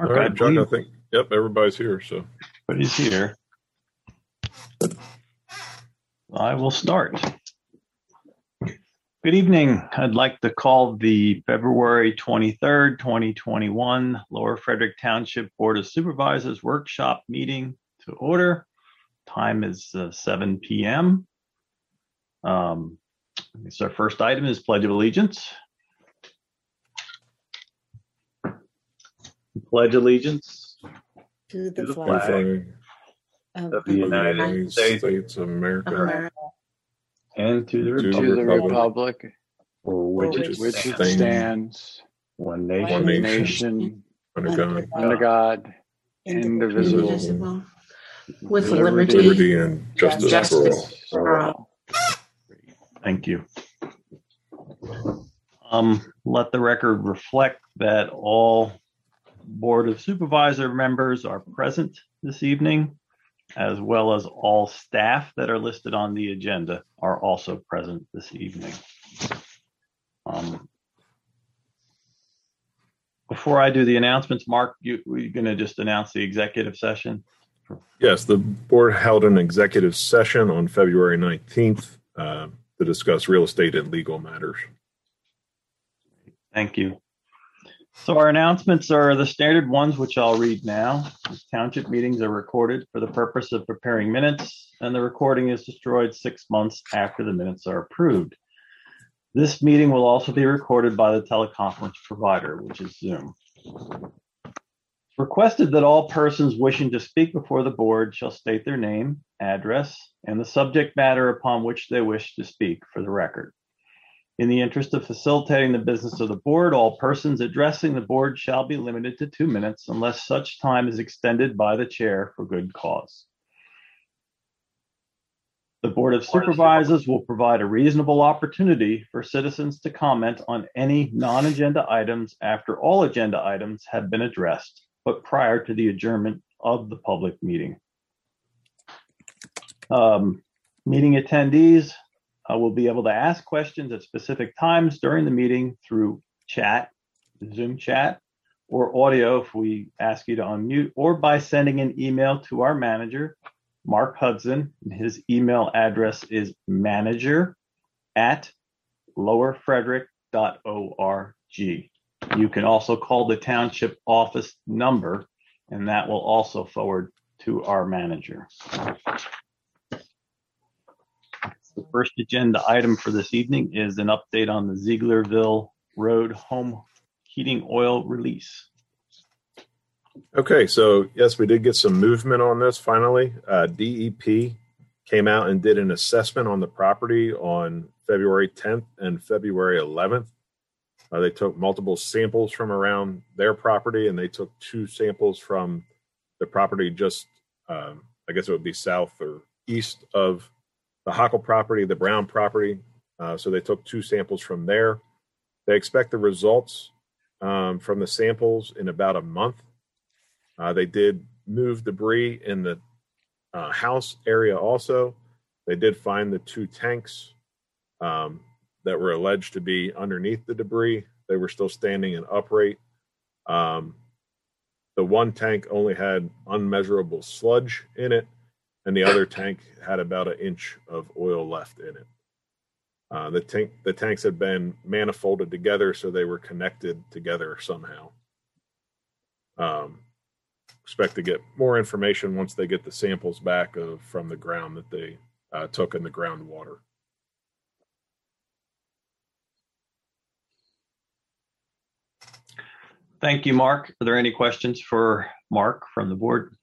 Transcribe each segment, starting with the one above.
Mark, All right, I Chuck, I believe think, yep, everybody's here, so. everybody's here. I will start. Good evening. I'd like to call the February 23rd, 2021 Lower Frederick Township Board of Supervisors Workshop meeting to order. Time is 7 p.m. Our first item is Pledge of Allegiance. Pledge allegiance to the the flag flag of the United States of America, America, and to the To the republic republic for which which it which it stands, stands, one One nation, nation, under God, under God, indivisible, indivisible, with liberty, liberty and justice for all. justice for all. Thank you. Let the record reflect that all Board of Supervisor members are present this evening, as well as all staff that are listed on the agenda are also present this evening. Before I do the announcements, Mark, you're going to just announce the executive session? Yes, the board held an executive session on February 19th to discuss real estate and legal matters. Thank you. So our announcements are the standard ones, which I'll read now. Township meetings are recorded for the purpose of preparing minutes, and the recording is destroyed 6 months after the minutes are approved. This meeting will also be recorded by the teleconference provider, which is Zoom. It's requested that all persons wishing to speak before the board shall state their name, address, and the subject matter upon which they wish to speak for the record. In the interest of facilitating the business of the board, all persons addressing the board shall be limited to 2 minutes unless such time is extended by the chair for good cause. The Board of Supervisors will provide a reasonable opportunity for citizens to comment on any non-agenda items after all agenda items have been addressed, but prior to the adjournment of the public meeting. Meeting attendees will be able to ask questions at specific times during the meeting through chat, Zoom chat, or audio if we ask you to unmute, or by sending an email to our manager, Mark Hudson. His email address is manager@lowerfrederick.org. You can also call the township office number, and that will also forward to our manager. The first agenda item for this evening is an update on the Zieglerville Road home heating oil release. Okay, so yes, we did get some movement on this finally. DEP came out and did an assessment on the property on February 10th and February 11th. They took multiple samples from around their property, and they took 2 samples from the property just, I guess it would be south or east of the Hockel property, the Brown property. So they took 2 samples from there. They expect the results from the samples in about a month. They did move debris in the house area also. They did find the 2 tanks that were alleged to be underneath the debris. They were still standing and upright. The 1 tank only had unmeasurable sludge in it, and the other tank had about 1 inch of oil left in it. The tanks had been manifolded together, so they were connected together somehow. Expect to get more information once they get the samples back from the ground that they took in the groundwater. Thank you, Mark. Are there any questions for Mark from the board?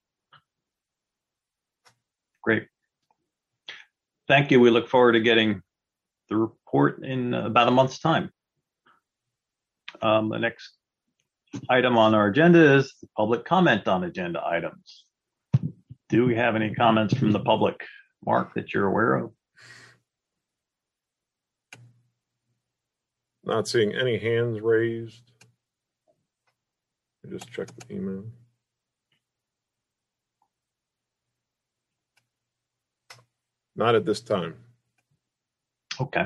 Great. Thank you. We look forward to getting the report in about a month's time. The next item on our agenda is the public comment on agenda items. Do we have any comments from the public, Mark, that you're aware of? Not seeing any hands raised. I just checked the email. Not at this time. Okay.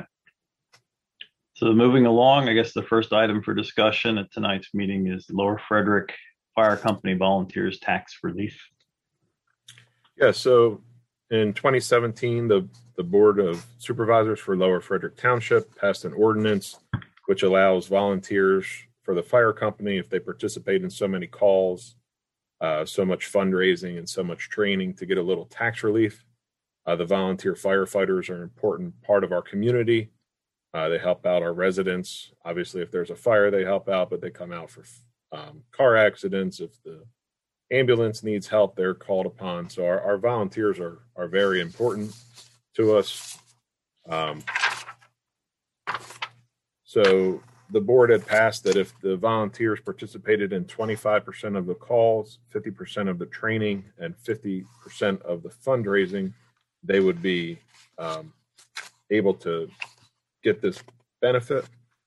So moving along, I guess the first item for discussion at tonight's meeting is Lower Frederick fire company volunteers tax relief. Yeah, so in 2017, the Board of Supervisors for Lower Frederick Township passed an ordinance which allows volunteers for the fire company, if they participate in so many calls, so much fundraising and so much training, to get a little tax relief. The volunteer firefighters are an important part of our community. They help out our residents. Obviously, if there's a fire, they help out, but they come out for car accidents. If the ambulance needs help, they're called upon. So our volunteers are very important to us. So the board had passed that if the volunteers participated in 25% of the calls, 50% of the training, and 50% of the fundraising, they would be able to get this benefit.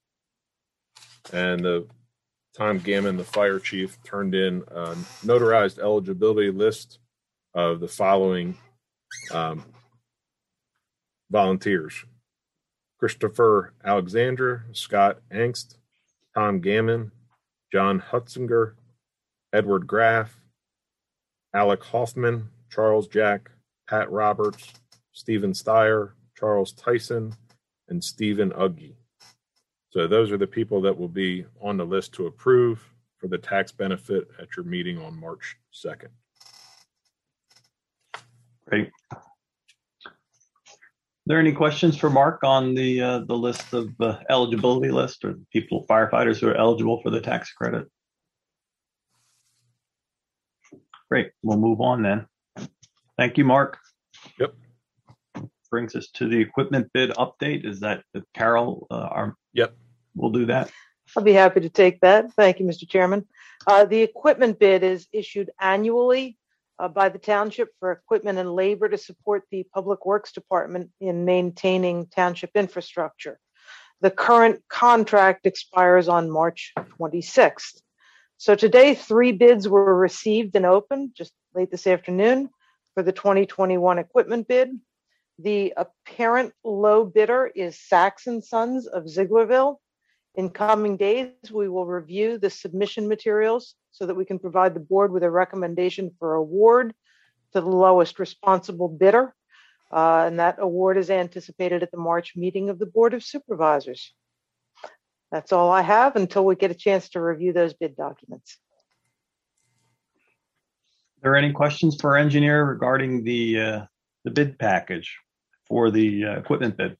And Tom Gammon, the fire chief, turned in a notarized eligibility list of the following volunteers: Christopher Alexander, Scott Angst, Tom Gammon, John Hutzinger, Edward Graff, Alec Hoffman, Charles Jack, Pat Roberts, Stephen Steyer, Charles Tyson, and Stephen Uggy. So those are the people that will be on the list to approve for the tax benefit at your meeting on March 2nd. Great. Are there any questions for Mark on the list of eligibility list, or people, firefighters who are eligible for the tax credit? Great. We'll move on then. Thank you, Mark. Yep. Brings us to the equipment bid update. Is that Carol? Yep. We'll do that. I'll be happy to take that. Thank you, Mr. Chairman. The equipment bid is issued annually by the township for equipment and labor to support the Public Works Department in maintaining township infrastructure. The current contract expires on March 26th. So today, 3 bids were received and opened just late this afternoon for the 2021 equipment bid. The apparent low bidder is Sachs & Sons of Zieglerville. In coming days, we will review the submission materials so that we can provide the board with a recommendation for award to the lowest responsible bidder. And that award is anticipated at the March meeting of the Board of Supervisors. That's all I have until we get a chance to review those bid documents. Are there any questions for our engineer regarding the bid package for the equipment bid?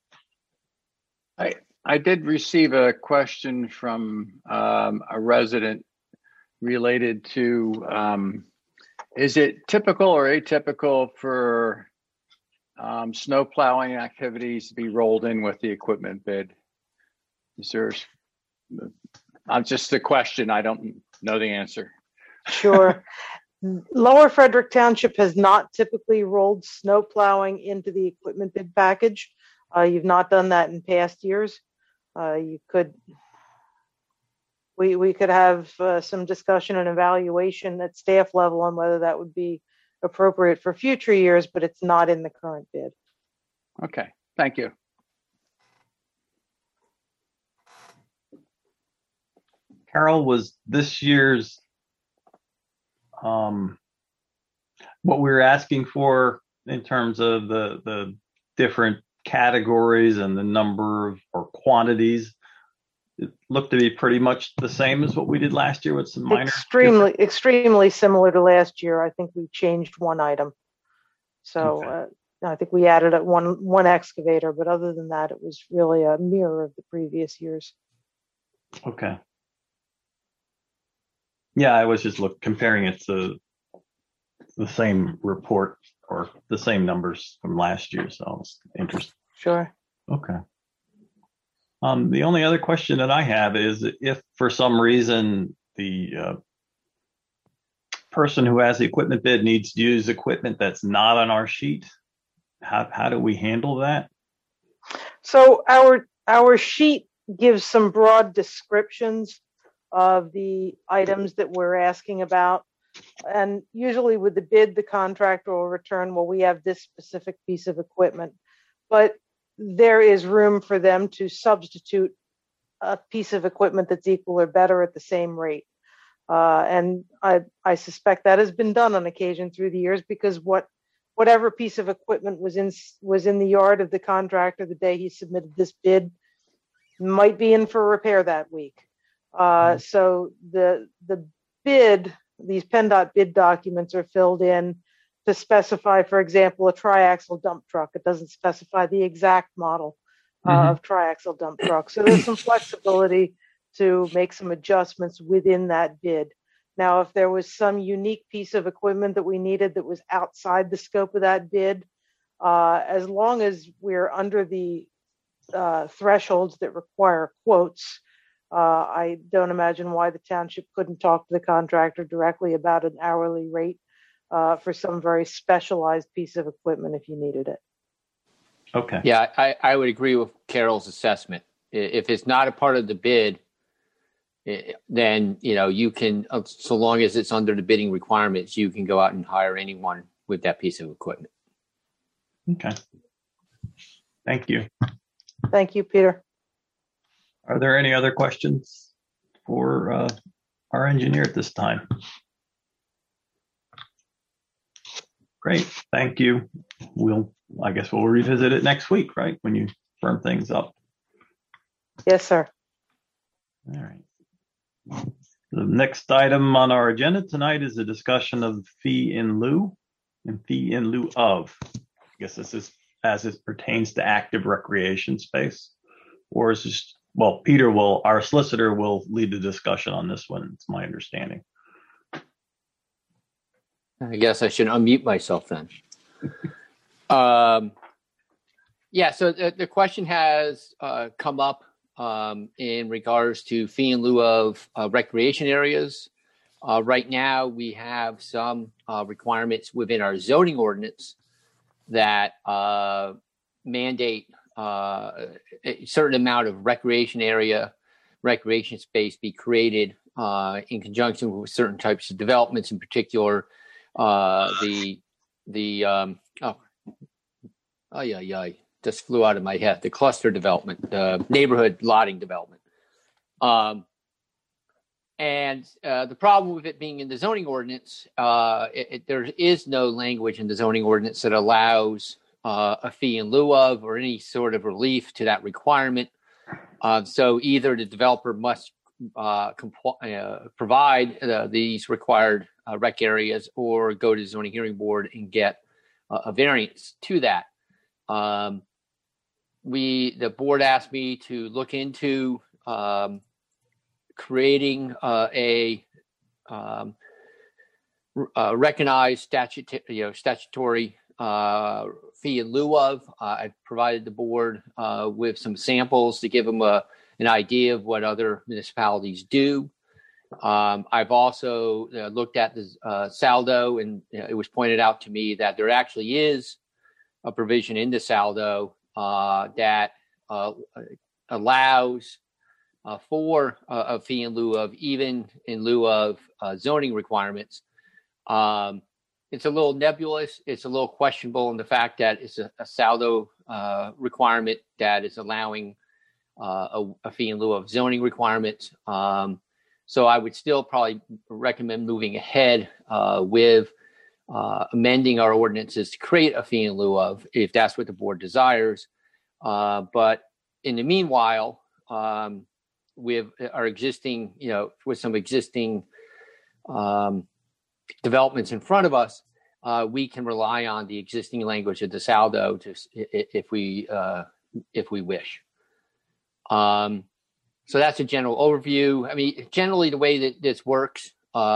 I did receive a question from a resident related to, is it typical or atypical for snow plowing activities to be rolled in with the equipment bid? Is there, just a question, I don't know the answer. Sure. Lower Frederick Township has not typically rolled snow plowing into the equipment bid package. You've not done that in past years. We could have some discussion and evaluation at staff level on whether that would be appropriate for future years, but it's not in the current bid. Okay, thank you. Carol, was this year's what we were asking for in terms of the different categories and the number of or quantities, it looked to be pretty much the same as what we did last year with some minor extremely similar to last year. I think we changed one item. So okay. I think we added one excavator, but other than that, it was really a mirror of the previous years. Okay. Yeah, I was just comparing it to the same report or the same numbers from last year. So I was interested. Sure. Okay. The only other question that I have is if for some reason the person who has the equipment bid needs to use equipment that's not on our sheet, how do we handle that? So our sheet gives some broad descriptions of the items that we're asking about. And usually with the bid, the contractor will return, well, we have this specific piece of equipment, but there is room for them to substitute a piece of equipment that's equal or better at the same rate. And I suspect that has been done on occasion through the years, because whatever piece of equipment was in the yard of the contractor the day he submitted this bid might be in for repair that week. So the bid, these PennDOT bid documents are filled in to specify, for example, a triaxle dump truck. It doesn't specify the exact model of triaxle dump truck. So there's some flexibility to make some adjustments within that bid. Now, if there was some unique piece of equipment that we needed that was outside the scope of that bid, as long as we're under the thresholds that require quotes, I don't imagine why the township couldn't talk to the contractor directly about an hourly rate for some very specialized piece of equipment if you needed it. Okay. Yeah, I would agree with Carol's assessment. If it's not a part of the bid, then you can, so long as it's under the bidding requirements, you can go out and hire anyone with that piece of equipment. Okay. Thank you. Thank you, Peter. Are there any other questions for our engineer at this time? Great, thank you. I guess we'll revisit it next week, right? When you firm things up. Yes, sir. All right. The next item on our agenda tonight is a discussion of fee in lieu and fee in lieu of. I guess this is as it pertains to active recreation space, or is this, well, our solicitor will lead the discussion on this one. It's my understanding. I guess I should unmute myself then. Yeah, so the question has come up in regards to fee in lieu of recreation areas. Right now, we have some requirements within our zoning ordinance that mandate a certain amount of recreation space be created in conjunction with certain types of developments, in particular just flew out of my head, the cluster development, the neighborhood lotting development. And the problem with it being in the zoning ordinance, there is no language in the zoning ordinance that allows a fee in lieu of or any sort of relief to that requirement. So either the developer must provide these required rec areas, or go to the zoning hearing board and get a variance to that. The board asked me to look into creating a recognized statutory fee in lieu of. I provided the board with some samples to give them an idea of what other municipalities do. I've also looked at the saldo, and it was pointed out to me that there actually is a provision in the saldo that allows for a fee in lieu of, even in lieu of zoning requirements. It's a little nebulous. It's a little questionable in the fact that it's a saldo requirement that is allowing a fee in lieu of zoning requirements. So I would still probably recommend moving ahead with amending our ordinances to create a fee in lieu of, if that's what the board desires. But in the meanwhile, with our existing, with some existing developments in front of us, we can rely on the existing language of the saldo if we wish. So that's a general overview. I mean, generally the way that this works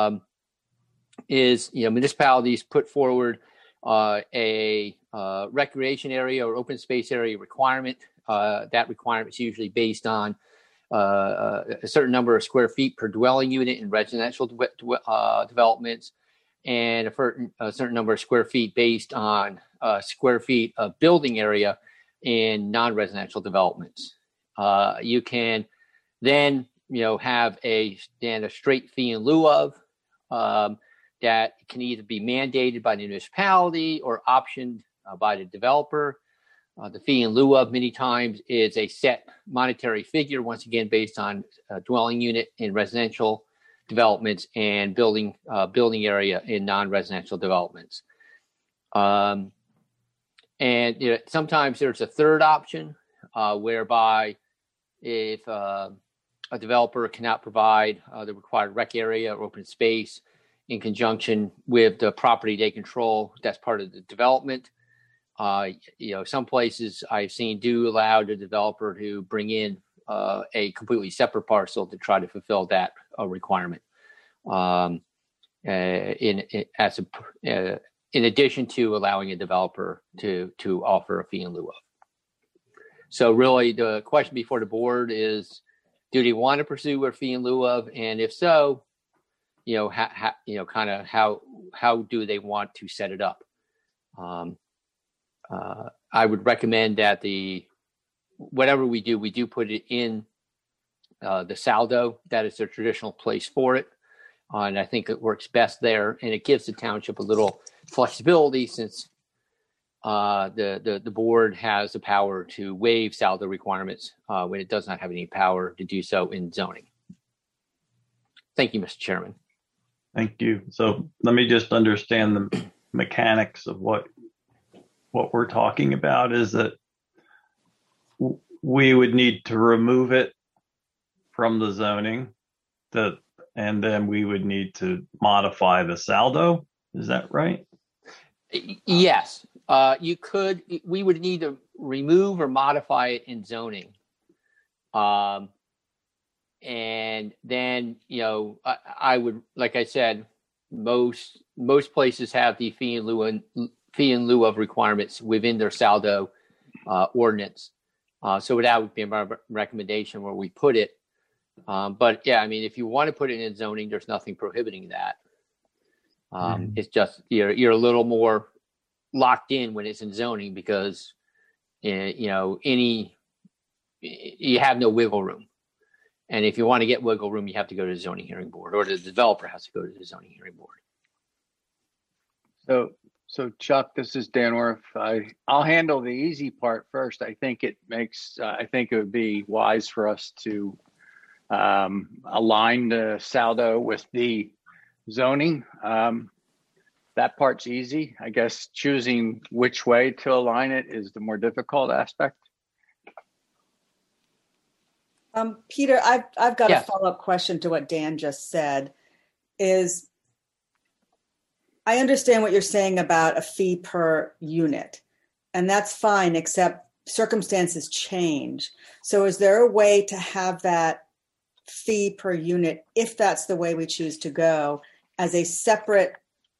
is, municipalities put forward a recreation area or open space area requirement. That requirement is usually based on a certain number of square feet per dwelling unit in residential developments, and a certain number of square feet based on square feet of building area in non-residential developments. You can then, have a straight fee in lieu of that can either be mandated by the municipality or optioned by the developer. The fee in lieu of many times is a set monetary figure, once again, based on a dwelling unit in residential developments and building area in non-residential developments. And sometimes there's a third option whereby if a developer cannot provide the required rec area or open space in conjunction with the property they control, that's part of the development. Some places I've seen do allow the developer to bring in a completely separate parcel to try to fulfill that requirement. In addition to allowing a developer to offer a fee in lieu of. So really, the question before the board is, do they want to pursue a fee in lieu of, and if so, how do they want to set it up? I would recommend that whatever we do put it in the saldo. That is the traditional place for it. And I think it works best there. And it gives the township a little flexibility since the board has the power to waive saldo requirements when it does not have any power to do so in zoning. Thank you, Mr. Chairman. Thank you. So let me just understand the mechanics of what we're talking about is that we would need to remove it from the zoning, and then we would need to modify the saldo. Is that right? Yes. We would need to remove or modify it in zoning. And then, I would, like I said, most places have the fee in lieu of requirements within their saldo ordinance. So that would be my recommendation where we put it. But yeah, I mean, if you want to put it in zoning, there's nothing prohibiting that. It's just you're a little more locked in when it's in zoning because you have no wiggle room. And if you want to get wiggle room, you have to go to the zoning hearing board, or the developer has to go to the zoning hearing board. So Chuck, this is Dan Orff. I'll handle the easy part first. I think it would be wise for us to align the saldo with the zoning. That part's easy. I guess choosing which way to align it is the more difficult aspect. Peter, I've got a follow-up question to what Dan just said. I understand what you're saying about a fee per unit, and that's fine, except circumstances change. So is there a way to have that fee per unit, if that's the way we choose to go, as a separate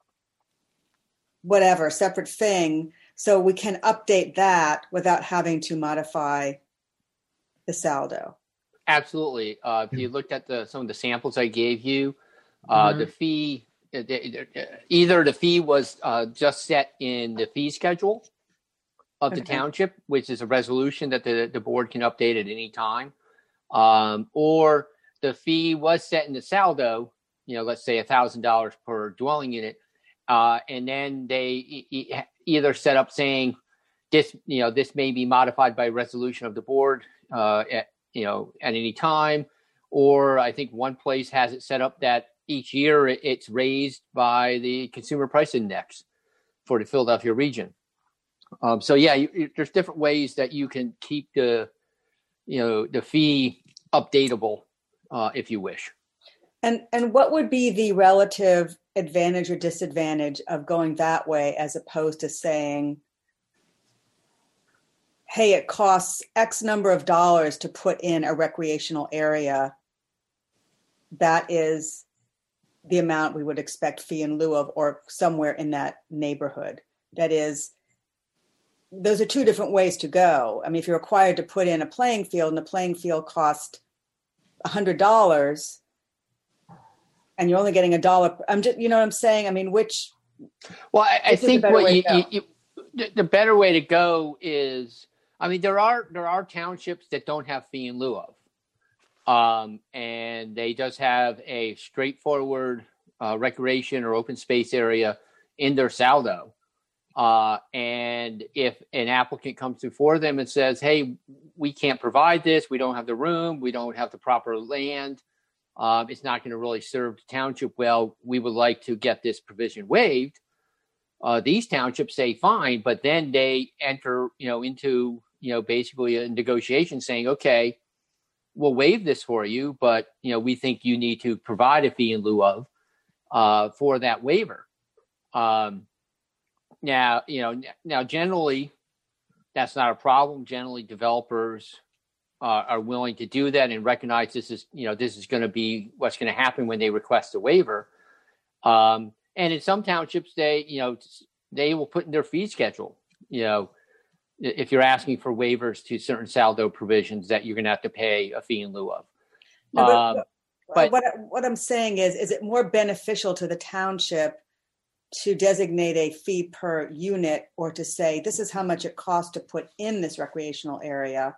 thing, so we can update that without having to modify the saldo? Absolutely. If you looked at some of the samples I gave you, the fee, either the fee was just set in the fee schedule of the township, which is a resolution that the board can update at any time, or the fee was set in the saldo, let's say $1,000 per dwelling unit, and then they either set up saying this may be modified by resolution of the board at any time, or I think one place has it set up that each year it's raised by the consumer price index for the Philadelphia region. So yeah, there's different ways that you can keep the fee updatable if you wish. And what would be the relative advantage or disadvantage of going that way as opposed to saying, hey, it costs X number of dollars to put in a recreational area. That is the amount we would expect fee in lieu of, or somewhere in that neighborhood. That is, those are two different ways to go. I mean, if you're required to put in a playing field and the playing field cost $100 and you're only getting $1, I'm just, you know what I'm saying? I mean, which? Well, I think the better way to go is, I mean, there are townships that don't have fee in lieu of, and they just have a straightforward recreation or open space area in their saldo. And if an applicant comes before them and says, hey, we can't provide this, we don't have the room, we don't have the proper land, it's not going to really serve the township well. We would like to get this provision waived. These townships say fine, but then they enter, into, basically a negotiation saying, okay, we'll waive this for you, but, we think you need to provide a fee in lieu of for that waiver. Now generally that's not a problem. Generally developers are willing to do that and recognize this is going to be what's going to happen when they request a waiver. And in some townships, they will put in their fee schedule, if you're asking for waivers to certain saldo provisions that you're going to have to pay a fee in lieu of. No, but what I'm saying is it more beneficial to the township to designate a fee per unit, or to say, this is how much it costs to put in this recreational area?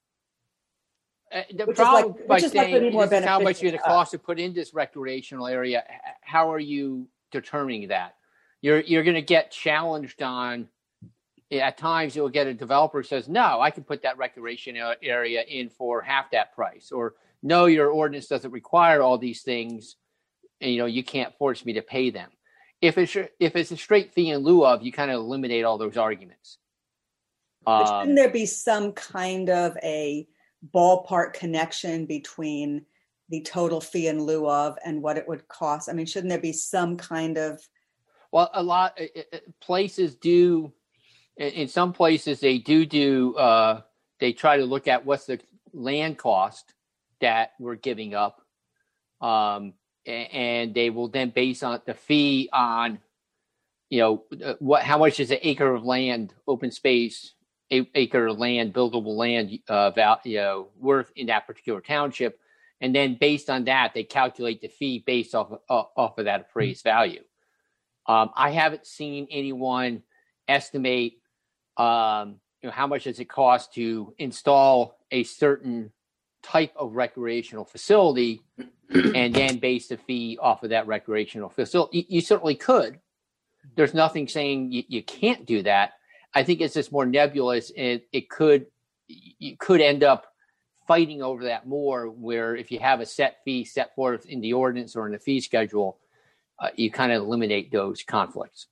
The problem by this saying is more how much it beneficial costs to put in this recreational area, how are you determining that? You're going to get challenged on. At times, you'll get a developer who says, "No, I can put that recreational area in for half that price," or "No, your ordinance doesn't require all these things, and you can't force me to pay them." If it's a straight fee in lieu of, you kind of eliminate all those arguments. But shouldn't there be some kind of a ballpark connection between the total fee in lieu of and what it would cost? I mean, shouldn't there be some kind of? Well, a lot places do. In some places, they do. They try to look at what's the land cost that we're giving up, and they will then base on the fee on, how much is an acre of land, open space, acre of land, buildable land, worth in that particular township, and then based on that, they calculate the fee based off of that appraised value. I haven't seen anyone estimate, how much does it cost to install a certain type of recreational facility and then base the fee off of that recreational facility. You certainly could. There's nothing saying you can't do that. I think it's just more nebulous, and you could end up fighting over that more, where if you have a set fee set forth in the ordinance or in the fee schedule, you kind of eliminate those conflicts.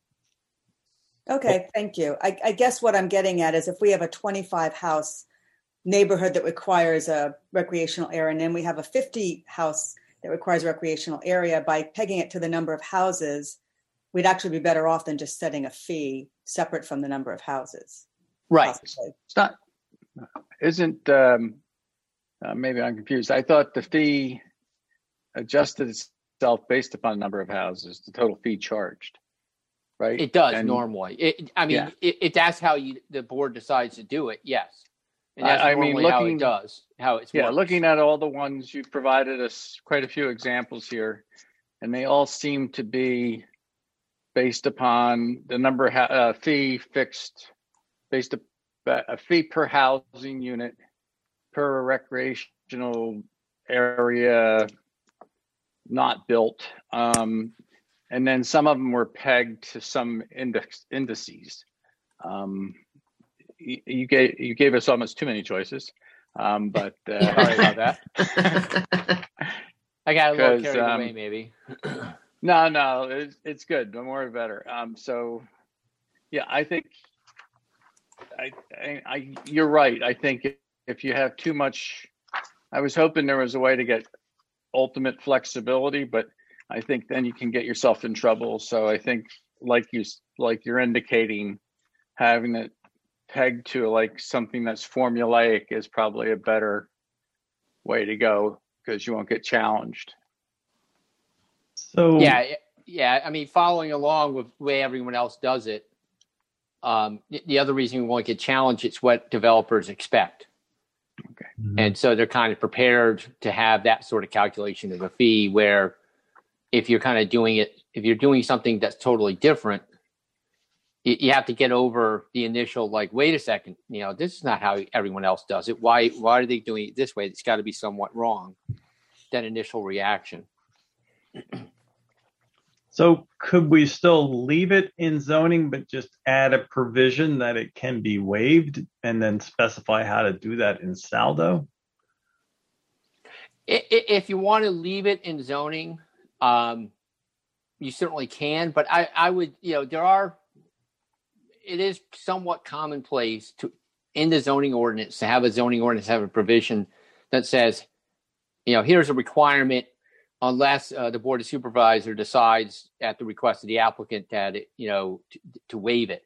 Okay, thank you. I guess what I'm getting at is, if we have a 25 house neighborhood that requires a recreational area, and then we have a 50 house that requires a recreational area, by pegging it to the number of houses, we'd actually be better off than just setting a fee separate from the number of houses. Right. Possibly. It's not, isn't, maybe I'm confused. I thought the fee adjusted itself based upon the number of houses, the total fee charged. Right? It does normally. If that's how the board decides to do it, yes. And that's normally how it does, how it's works. Looking at all the ones you've provided us, quite a few examples here, and they all seem to be based upon the number of fee fixed, based a fee per housing unit, per recreational area not built. And then some of them were pegged to some indices. You gave us almost too many choices, but sorry about that. I got a little carried away, maybe. No, it's good. The more the better. So, yeah, I think you're right. I think if you have too much, I was hoping there was a way to get ultimate flexibility, but I think then you can get yourself in trouble. So I think, like you're indicating, having it pegged to like something that's formulaic is probably a better way to go, because you won't get challenged. So yeah. I mean, following along with the way everyone else does it. The other reason we won't get challenged, it's what developers expect. Okay. Mm-hmm. And so they're kind of prepared to have that sort of calculation of a fee, where if you're kind of doing it, if you're doing something that's totally different, you have to get over the initial, like, wait a second, this is not how everyone else does it. Why are they doing it this way? It's got to be somewhat wrong. That initial reaction. So could we still leave it in zoning, but just add a provision that it can be waived, and then specify how to do that in saldo? If you want to leave it in zoning, you certainly can. But I would, it is somewhat commonplace in the zoning ordinance to have a zoning ordinance have a provision that says, here's a requirement unless the board of supervisor decides at the request of the applicant that to waive it.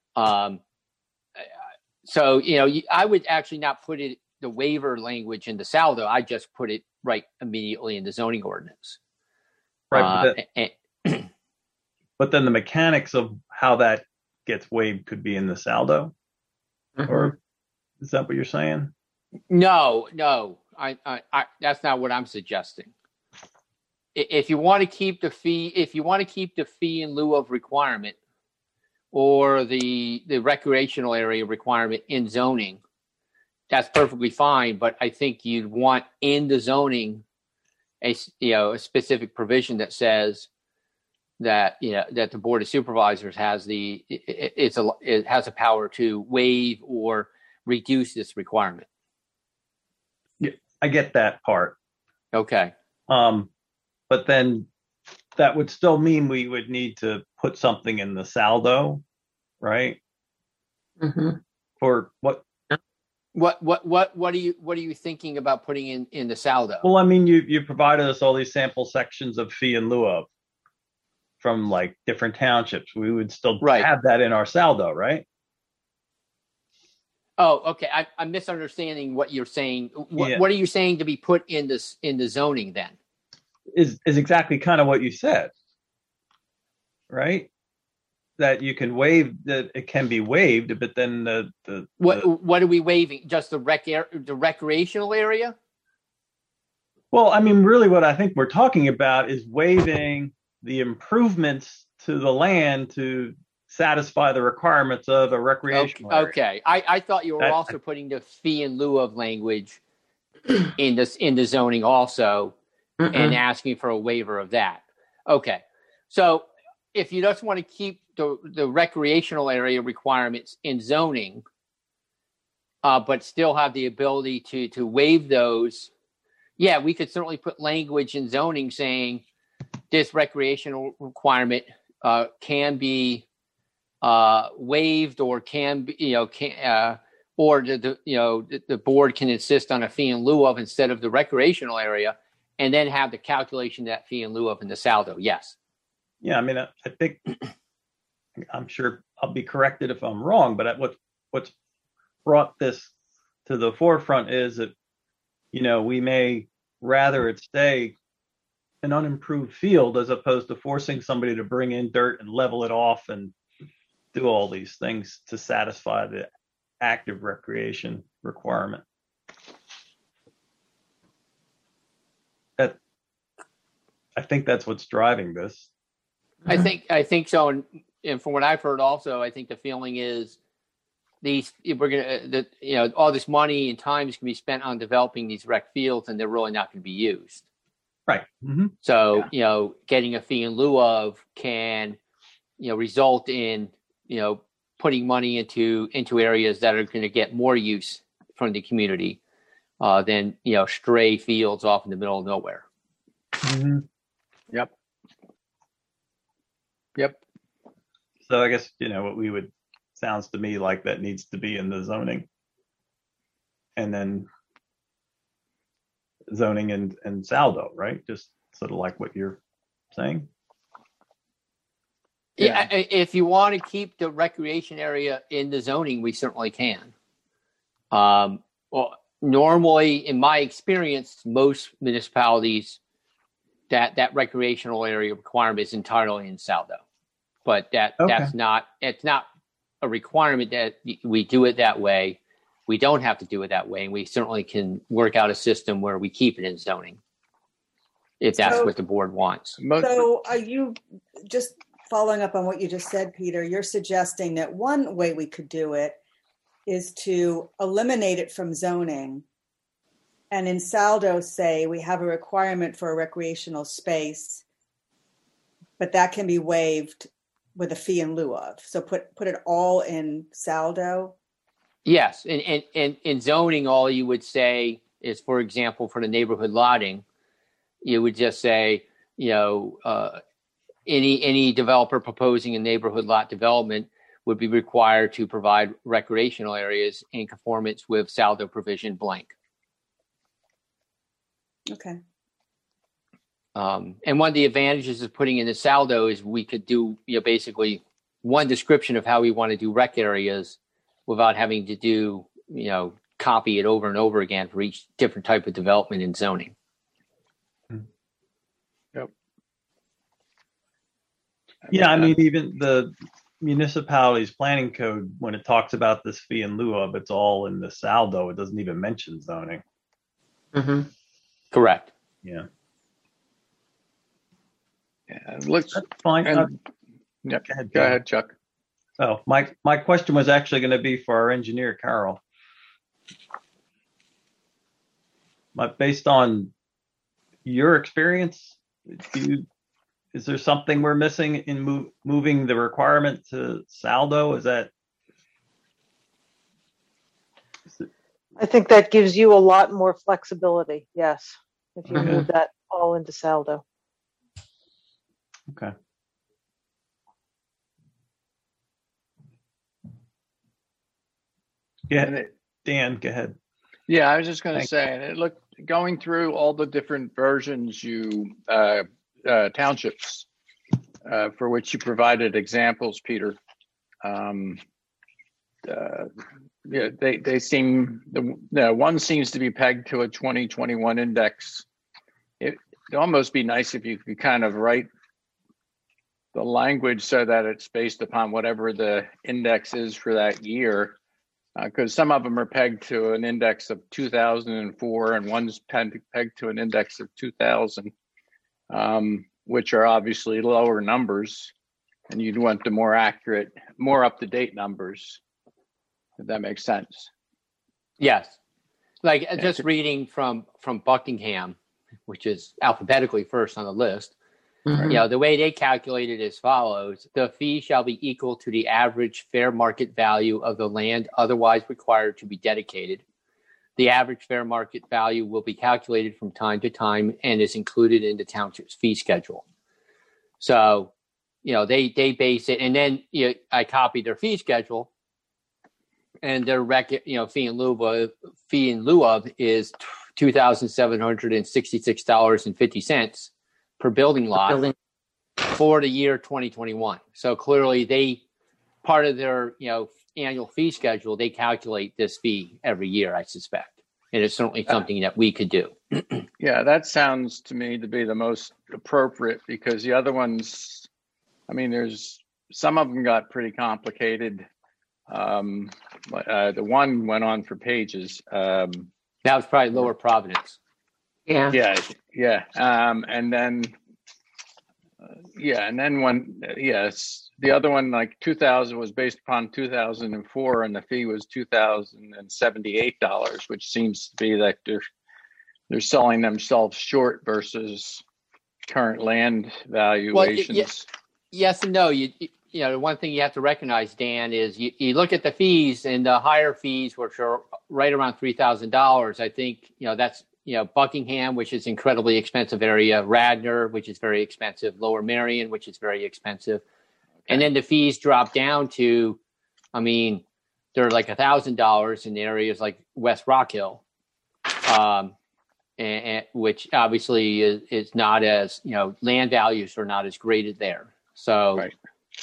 So I would actually not put the waiver language in the saldo. I just put it right immediately in the zoning ordinance. Right. But then the mechanics of how that gets waived could be in the saldo, or is that what you're saying? No, I that's not what I'm suggesting. If you want to keep the fee, in lieu of requirement, or the recreational area requirement in zoning, that's perfectly fine. But I think you'd want in the zoning a specific provision that says that that the board of supervisors has it has a power to waive or reduce this requirement. Yeah, I get that part. Okay. But then that would still mean we would need to put something in the saldo, right? For what? What are you thinking about putting in the saldo? Well, I mean, you provided us all these sample sections of fee in lieu of from like different townships. We would still have that in our saldo, right? Oh, okay. I'm misunderstanding what you're saying. What are you saying to be put in the zoning then? Is exactly kind of what you said, right? That you can waive, that it can be waived, but then what are we waiving? Just the recreational area? Well, I mean, really, what I think we're talking about is waiving the improvements to the land to satisfy the requirements of a recreational area. Okay. I thought you were also putting the fee in lieu of language in the zoning also, and asking for a waiver of that. Okay. So if you just want to keep the recreational area requirements in zoning, but still have the ability to waive those, we could certainly put language in zoning saying this recreational requirement can be waived, or can be, or the board can insist on a fee in lieu of instead of the recreational area, and then have the calculation of that fee in lieu of in the saldo. Yes. Yeah, I mean, I think I'm sure I'll be corrected if I'm wrong, but what's brought this to the forefront is that we may rather it stay an unimproved field as opposed to forcing somebody to bring in dirt and level it off and do all these things to satisfy the active recreation requirement. I think that's what's driving this. I think so, and from what I've heard, also, I think the feeling is all this money and time is going to be spent on developing these rec fields, and they're really not going to be used. Right. Mm-hmm. So getting a fee in lieu of can result in putting money into areas that are going to get more use from the community than stray fields off in the middle of nowhere. Mm-hmm. Yep. So I guess what sounds to me like that needs to be in the zoning, and then zoning and saldo, right? Just sort of like what you're saying. Yeah, if you want to keep the recreation area in the zoning, we certainly can. Well, normally, in my experience, most municipalities that recreational area requirement is entirely in saldo, but it's not a requirement that we do it that way. We don't have to do it that way, and we certainly can work out a system where we keep it in zoning if that's what the board wants. So are you, just following up on what you just said, Peter, you're suggesting that one way we could do it is to eliminate it from zoning, and in saldo say we have a requirement for a recreational space, but that can be waived with a fee in lieu of. So put it all in saldo. Yes, and in zoning, all you would say is, for example, for the neighborhood lotting, you would just say, any developer proposing a neighborhood lot development would be required to provide recreational areas in conformance with Saldo provision blank. Okay. And one of the advantages of putting in the Saldo is we could do, basically one description of how we want to do rec areas without having to do, copy it over and over again for each different type of development and zoning. Yep. Yeah, I mean, even the municipality's planning code, when it talks about this fee in lieu of, it's all in the Saldo. It doesn't even mention zoning. Mm-hmm. Correct. Yeah. Yeah, it looks That's fine. yeah. Go Go ahead. ahead, Chuck. Oh, my question was actually going to be for our engineer, Carol. But based on your experience, is there something we're missing in moving the requirement to Saldo? Is it? I think that gives you a lot more flexibility. Yes, if you Mhm. move that all into Saldo. Okay. And Yeah, it, Dan, go ahead. yeah, I was just going to Thank say, and it looked going through all the different versions townships for which you provided examples, Peter. Yeah, they seem one seems to be pegged to a 2021 index. It'd almost be nice if you could kind of write the language so that it's based upon whatever the index is for that year. Because some of them are pegged to an index of 2004 and one's pegged to an index of 2000, which are obviously lower numbers, and you'd want the more accurate, more up-to-date numbers, if that makes sense. Yes. Like just reading from Buckingham, which is alphabetically first on the list, Mhm. the way they calculate it as follows: the fee shall be equal to the average fair market value of the land otherwise required to be dedicated. The average fair market value will be calculated from time to time and is included in the township's fee schedule. So, they base it, and then I copied their fee schedule, and their fee in lieu of is $2,766.50 per building lot Building. for the year 2021. So clearly part of their, annual fee schedule, they calculate this fee every year, I suspect. And it's certainly something that we could do. Yeah, that sounds to me to be the most appropriate, because the other ones, I mean, there's some of them got pretty complicated. The one went on for pages. That was probably Lower Providence. Yeah. Yeah. And then the other one, like 2000, was based upon 2004, and the fee was $2,078, which seems to be that they're selling themselves short versus current land valuations. Yes and no. The one thing you have to recognize, Dan, is you look at the fees, and the higher fees, which are right around $3,000. I think that's Buckingham, which is incredibly expensive area, Radnor, which is very expensive, Lower Merion, which is very expensive, and then the fees drop down to, they're like $1,000 in areas like West Rock Hill, and which obviously is not as land values are not as graded there. So. Right.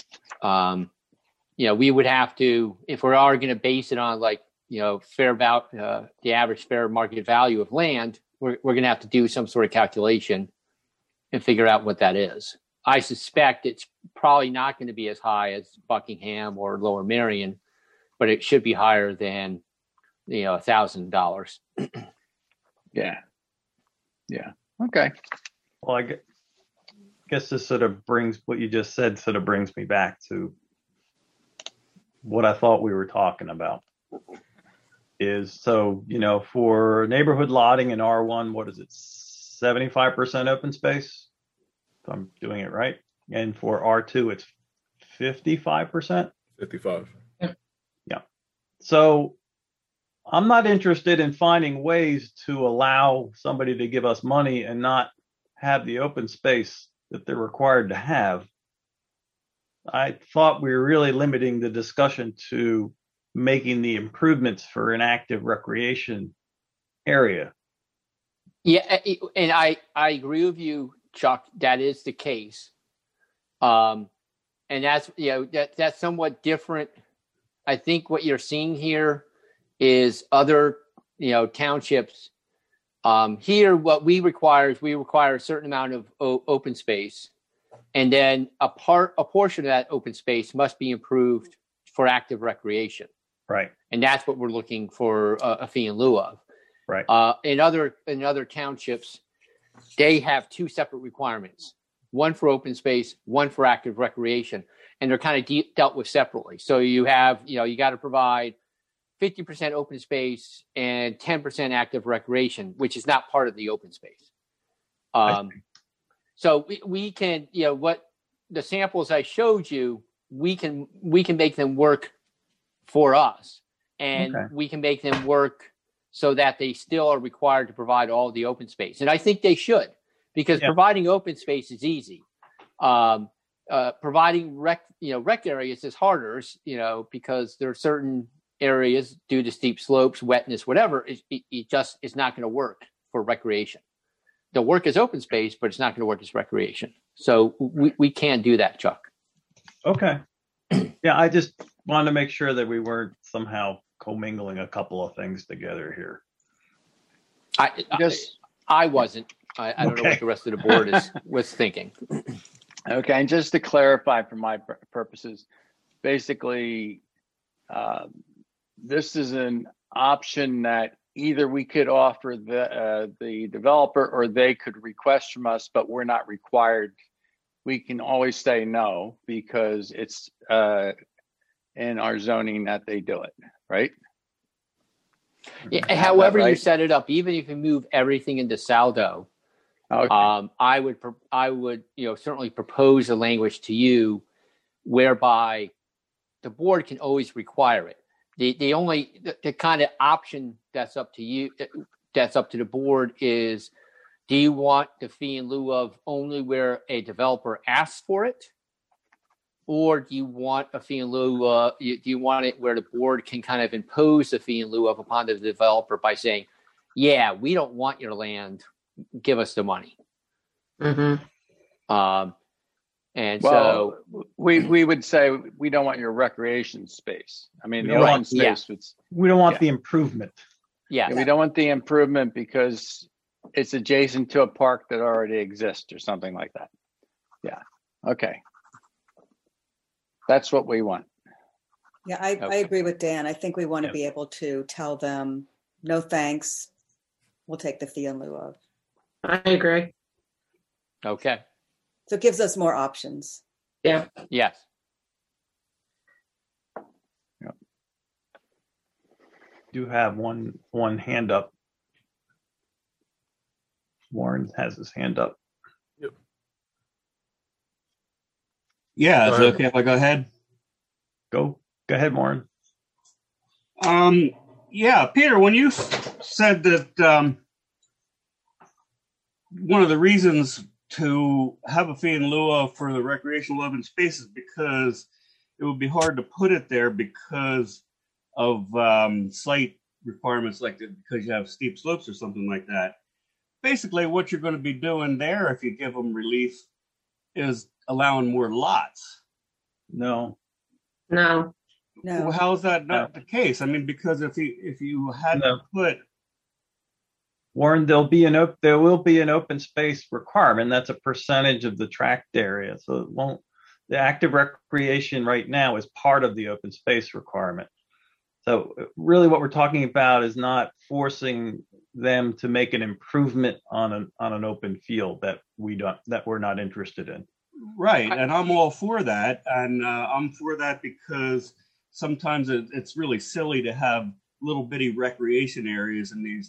We would have to, if we are going to base it on the average fair market value of land, we're going to have to do some sort of calculation and figure out what that is. I suspect it's probably not going to be as high as Buckingham or Lower Merion, but it should be higher than $1,000. Yeah. Okay. Well, I guess this sort of brings what you just said brings me back to what I thought we were talking about. Is for neighborhood lotting in R1, what is it, 75% open space, if I'm doing it right, and for R2 it's 55%. 55. Yeah. So I'm not interested in finding ways to allow somebody to give us money and not have the open space that they're required to have. I thought we were really limiting the discussion to making the improvements for an active recreation area. Yeah, and I agree with you, Chuck. That is the case, and that's that's somewhat different. I think what you're seeing here is other townships. Here, what we require is a certain amount of open space, and then a portion of that open space must be improved for active recreation. Right. And that's what we're looking for a fee in lieu of. Right. In other townships, they have two separate requirements: one for open space, one for active recreation, and they're kind of dealt with separately. So you have, you got to provide 50% open space and 10% active recreation, which is not part of the open space. So we can, what the samples I showed you, we can make them work for us, and we can make them work so that they still are required to provide all the open space. And I think they should, because providing open space is easy. Providing rec areas is harder, because there are certain areas due to steep slopes, wetness, whatever, it just is not going to work for recreation. They'll work as open space, but it's not going to work as recreation. So we can do that, Chuck. Okay. Yeah, I just wanted to make sure that we weren't somehow commingling a couple of things together here. I wasn't. I don't know what the rest of the board was thinking. Okay, and just to clarify for my purposes, basically, this is an option that either we could offer the developer or they could request from us, but we're not required. We can always say no because it's in our zoning that they do it, right? Yeah, however you set it up, even if you move everything into Saldo, I would certainly propose a language to you whereby the board can always require it. The kind of option that's up to you, that's up to the board is, do you want the fee in lieu of only where a developer asks for it? Or do you want a fee in lieu do you want it where the board can kind of impose a fee in lieu of upon the developer by saying, yeah, we don't want your land, give us the money. Mm-hmm. So we would say we don't want your recreation space. I mean, the open space. We don't want the improvement. Yeah, we don't want the improvement because it's adjacent to a park that already exists or something like that. Yeah. Okay. That's what we want. Yeah, I agree with Dan. I think we want to be able to tell them, no thanks, we'll take the fee in lieu of. I agree. Okay. So it gives us more options. Yeah. Yes. Yep. Do have one hand up. Warren has his hand up. Yep. Yeah, is it okay if I go ahead? Go ahead, Warren. Yeah, Peter, when you said that one of the reasons to have a fee in lieu of for the recreational open spaces because it would be hard to put it there because of site requirements because you have steep slopes or something like that. Basically, what you're going to be doing there if you give them relief is allowing more lots. No. Well, how is that not the case? I mean, because if you had to put Warren, there will be an open space requirement. That's a percentage of the tract area. So it won't. The active recreation right now is part of the open space requirement. So really, what we're talking about is not forcing them to make an improvement on an open field that we're not interested in. Right, and I'm all for that, and I'm for that because sometimes it's really silly to have little bitty recreation areas in these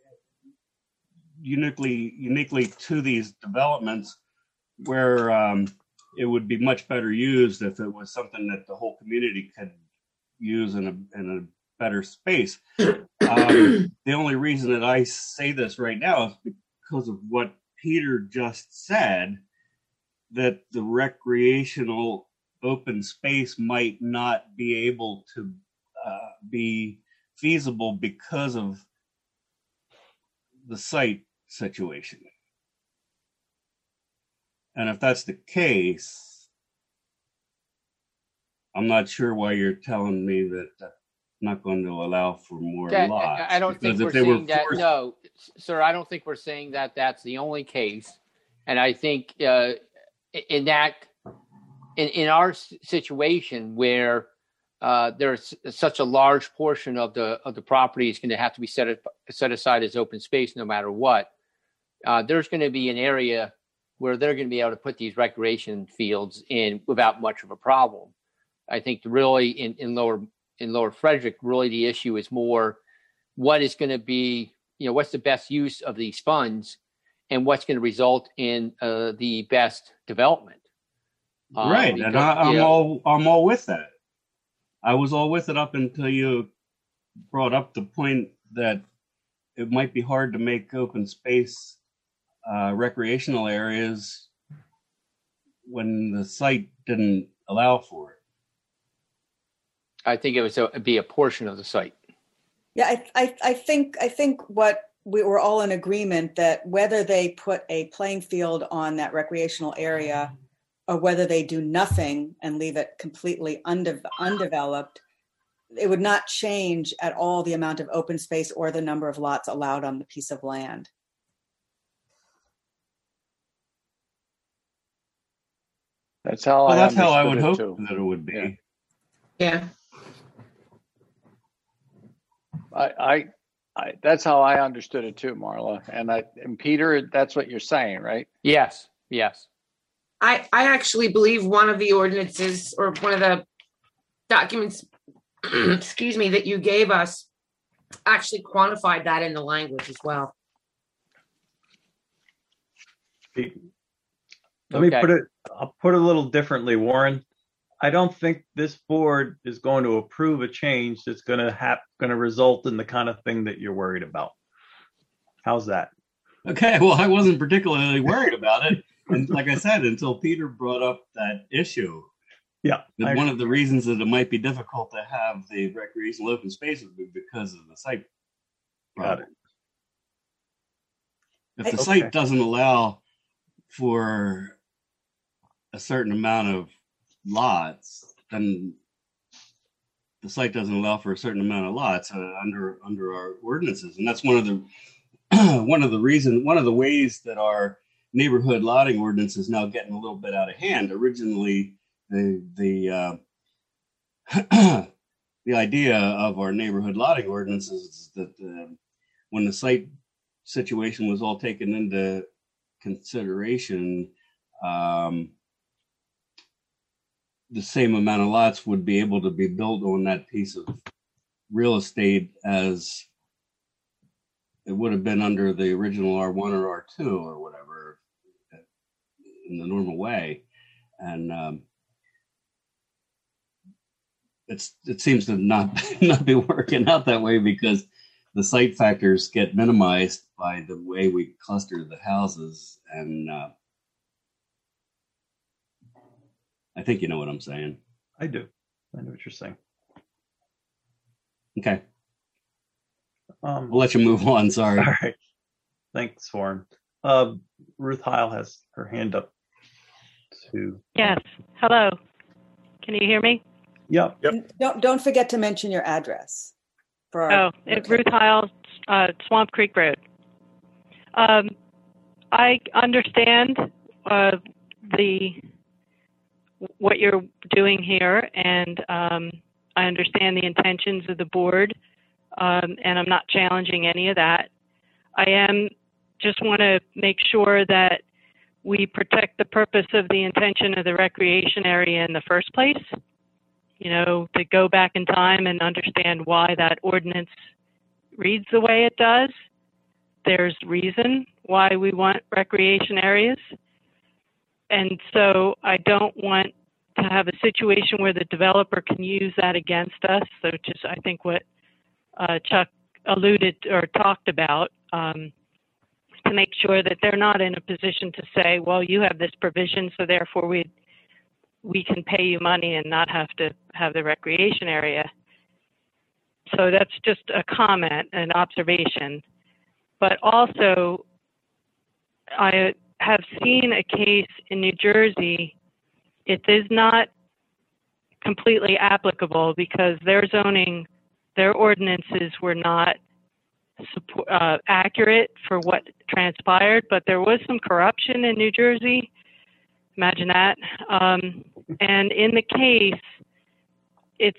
uniquely to these developments where it would be much better used if it was something that the whole community could use in better space. The only reason that I say this right now is because of what Peter just said, that the recreational open space might not be able to be feasible because of the site situation. And if that's the case, I'm not sure why you're telling me that that's not going to allow for more lots. I don't think we're saying that. No, sir, I don't think we're saying that that's the only case. And I think in our situation where there's such a large portion of the property is going to have to be set aside as open space no matter what, there's going to be an area where they're going to be able to put these recreation fields in without much of a problem. I think really in Lower Frederick, really the issue is more what is going to be, what's the best use of these funds and what's going to result in the best development. Right. Because, and I'm all with that. I was all with it up until you brought up the point that it might be hard to make open space recreational areas when the site didn't allow for it. I think it would be a portion of the site. Yeah, I think what we were all in agreement that whether they put a playing field on that recreational area or whether they do nothing and leave it completely undeveloped, it would not change at all the amount of open space or the number of lots allowed on the piece of land. That's how I would hope that it would be. Yeah. I that's how I understood it too, Marla. And Peter, that's what you're saying, right? Yes. I actually believe one of the ordinances or one of the documents, excuse me, that you gave us actually quantified that in the language as well. Let me I'll put it a little differently, Warren. I don't think this board is going to approve a change that's going to result in the kind of thing that you're worried about. How's that? Okay, well, I wasn't particularly worried about it. And like I said, until Peter brought up that issue. Yeah. One of the reasons that it might be difficult to have the recreational open space would be because of the site problem. If the site doesn't allow for a certain amount of lots, then the site doesn't allow for a certain amount of lots under our ordinances, and that's one of the ways that our neighborhood lotting ordinance is now getting a little bit out of hand. Originally, the idea of our neighborhood lotting ordinance is that when the site situation was all taken into consideration, the same amount of lots would be able to be built on that piece of real estate as it would have been under the original R1 or R2 or whatever in the normal way. And it seems to not be working out that way because the site factors get minimized by the way we cluster the houses. And I think you know what I'm saying. I do. I know what you're saying. Okay. We'll let you move on. Sorry. All right. Thanks, Warren. Ruth Heil has her hand up too. Yes. Hello. Can you hear me? Yep. Don't forget to mention your address. Ruth Heil, Swamp Creek Road. I understand what you're doing here, and I understand the intentions of the board, and I'm not challenging any of that. I just want to make sure that we protect the purpose of the intention of the recreation area in the first place. To go back in time and understand why that ordinance reads the way it does. There's reason why we want recreation areas. And so I don't want to have a situation where the developer can use that against us. So I think what Chuck alluded or talked about, to make sure that they're not in a position to say, well, you have this provision, so therefore we can pay you money and not have to have the recreation area. So that's just a comment, an observation. But also, I have seen a case in New Jersey. It is not completely applicable because their zoning, their ordinances were not accurate for what transpired, but there was some corruption in New Jersey. Imagine that. And in the case, it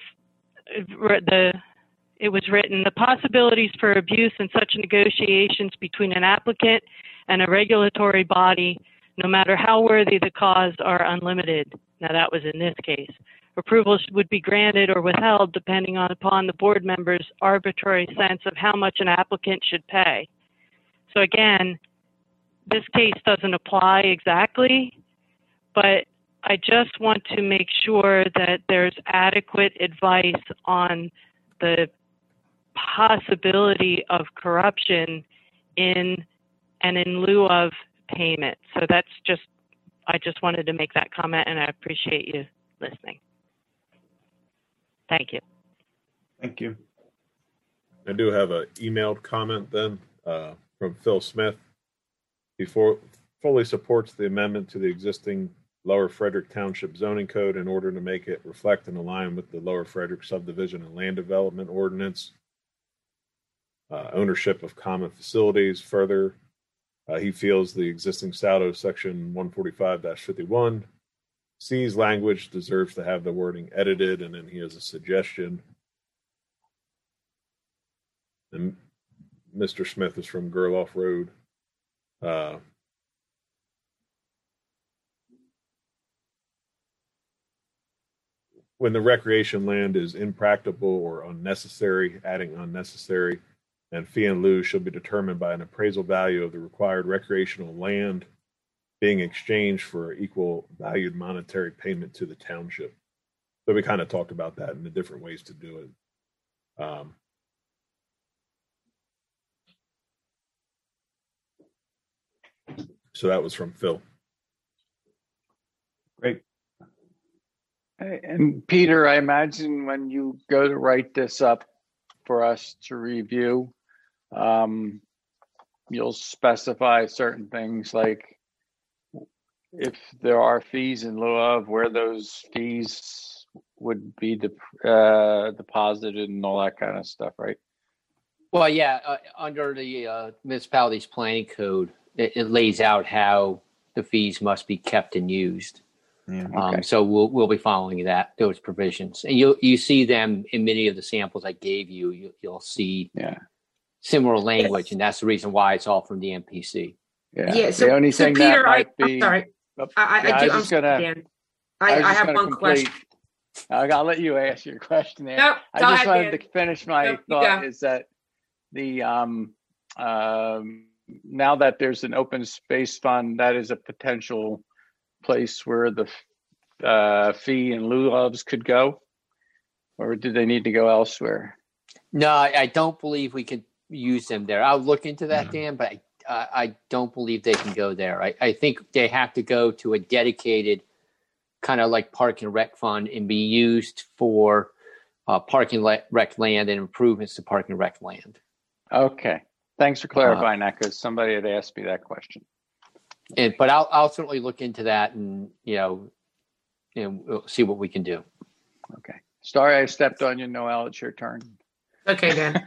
was written, the possibilities for abuse in such negotiations between an applicant and a regulatory body, no matter how worthy the cause, are unlimited. Now that was in this case. Approvals would be granted or withheld depending upon the board member's arbitrary sense of how much an applicant should pay. So again, this case doesn't apply exactly, but I just want to make sure that there's adequate advice on the possibility of corruption in and in lieu of payment. So I just wanted to make that comment, and I appreciate you listening. Thank you. Thank you. I do have an emailed comment then from Phil Smith. He fully supports the amendment to the existing Lower Frederick Township zoning code in order to make it reflect and align with the Lower Frederick subdivision and land development ordinance. Ownership of common facilities. Further, he feels the existing SALDO section 145-51 C's language deserves to have the wording edited, and then he has a suggestion. And Mr. Smith is from Gerloff Road. When the recreation land is impractical or unnecessary, adding unnecessary, and fee in lieu should be determined by an appraisal value of the required recreational land being exchanged for equal valued monetary payment to the township. So we kind of talked about that and the different ways to do it. So that was from Phil. Great. And Peter, I imagine when you go to write this up for us to review, you'll specify certain things like if there are fees in lieu of, where those fees would be deposited and all that kind of stuff, right? Well, yeah, under the municipalities planning code, it lays out how the fees must be kept and used. Yeah. Okay. So we'll be following those provisions, and you see them in many of the samples I gave you. You'll see similar language, and that's the reason why it's all from the MPC. Yeah. So the only thing Peter, that might be. I'm sorry. I have one question. I'll let you ask your question there. Nope, I just wanted to finish my thought. Is that the now that there's an open space fund, that is a potential place where the fee in lieu ofs could go, or do they need to go elsewhere? No, I don't believe we could use them there. I'll look into that, Dan, but I don't believe they can go there. I think they have to go to a dedicated kind of like park and rec fund and be used for park and rec land and improvements to park and rec land. Okay. Thanks for clarifying that, because somebody had asked me that question. But I'll certainly look into that and we'll see what we can do. Okay. Sorry I stepped on you, Noel. It's your turn. Okay, Dan.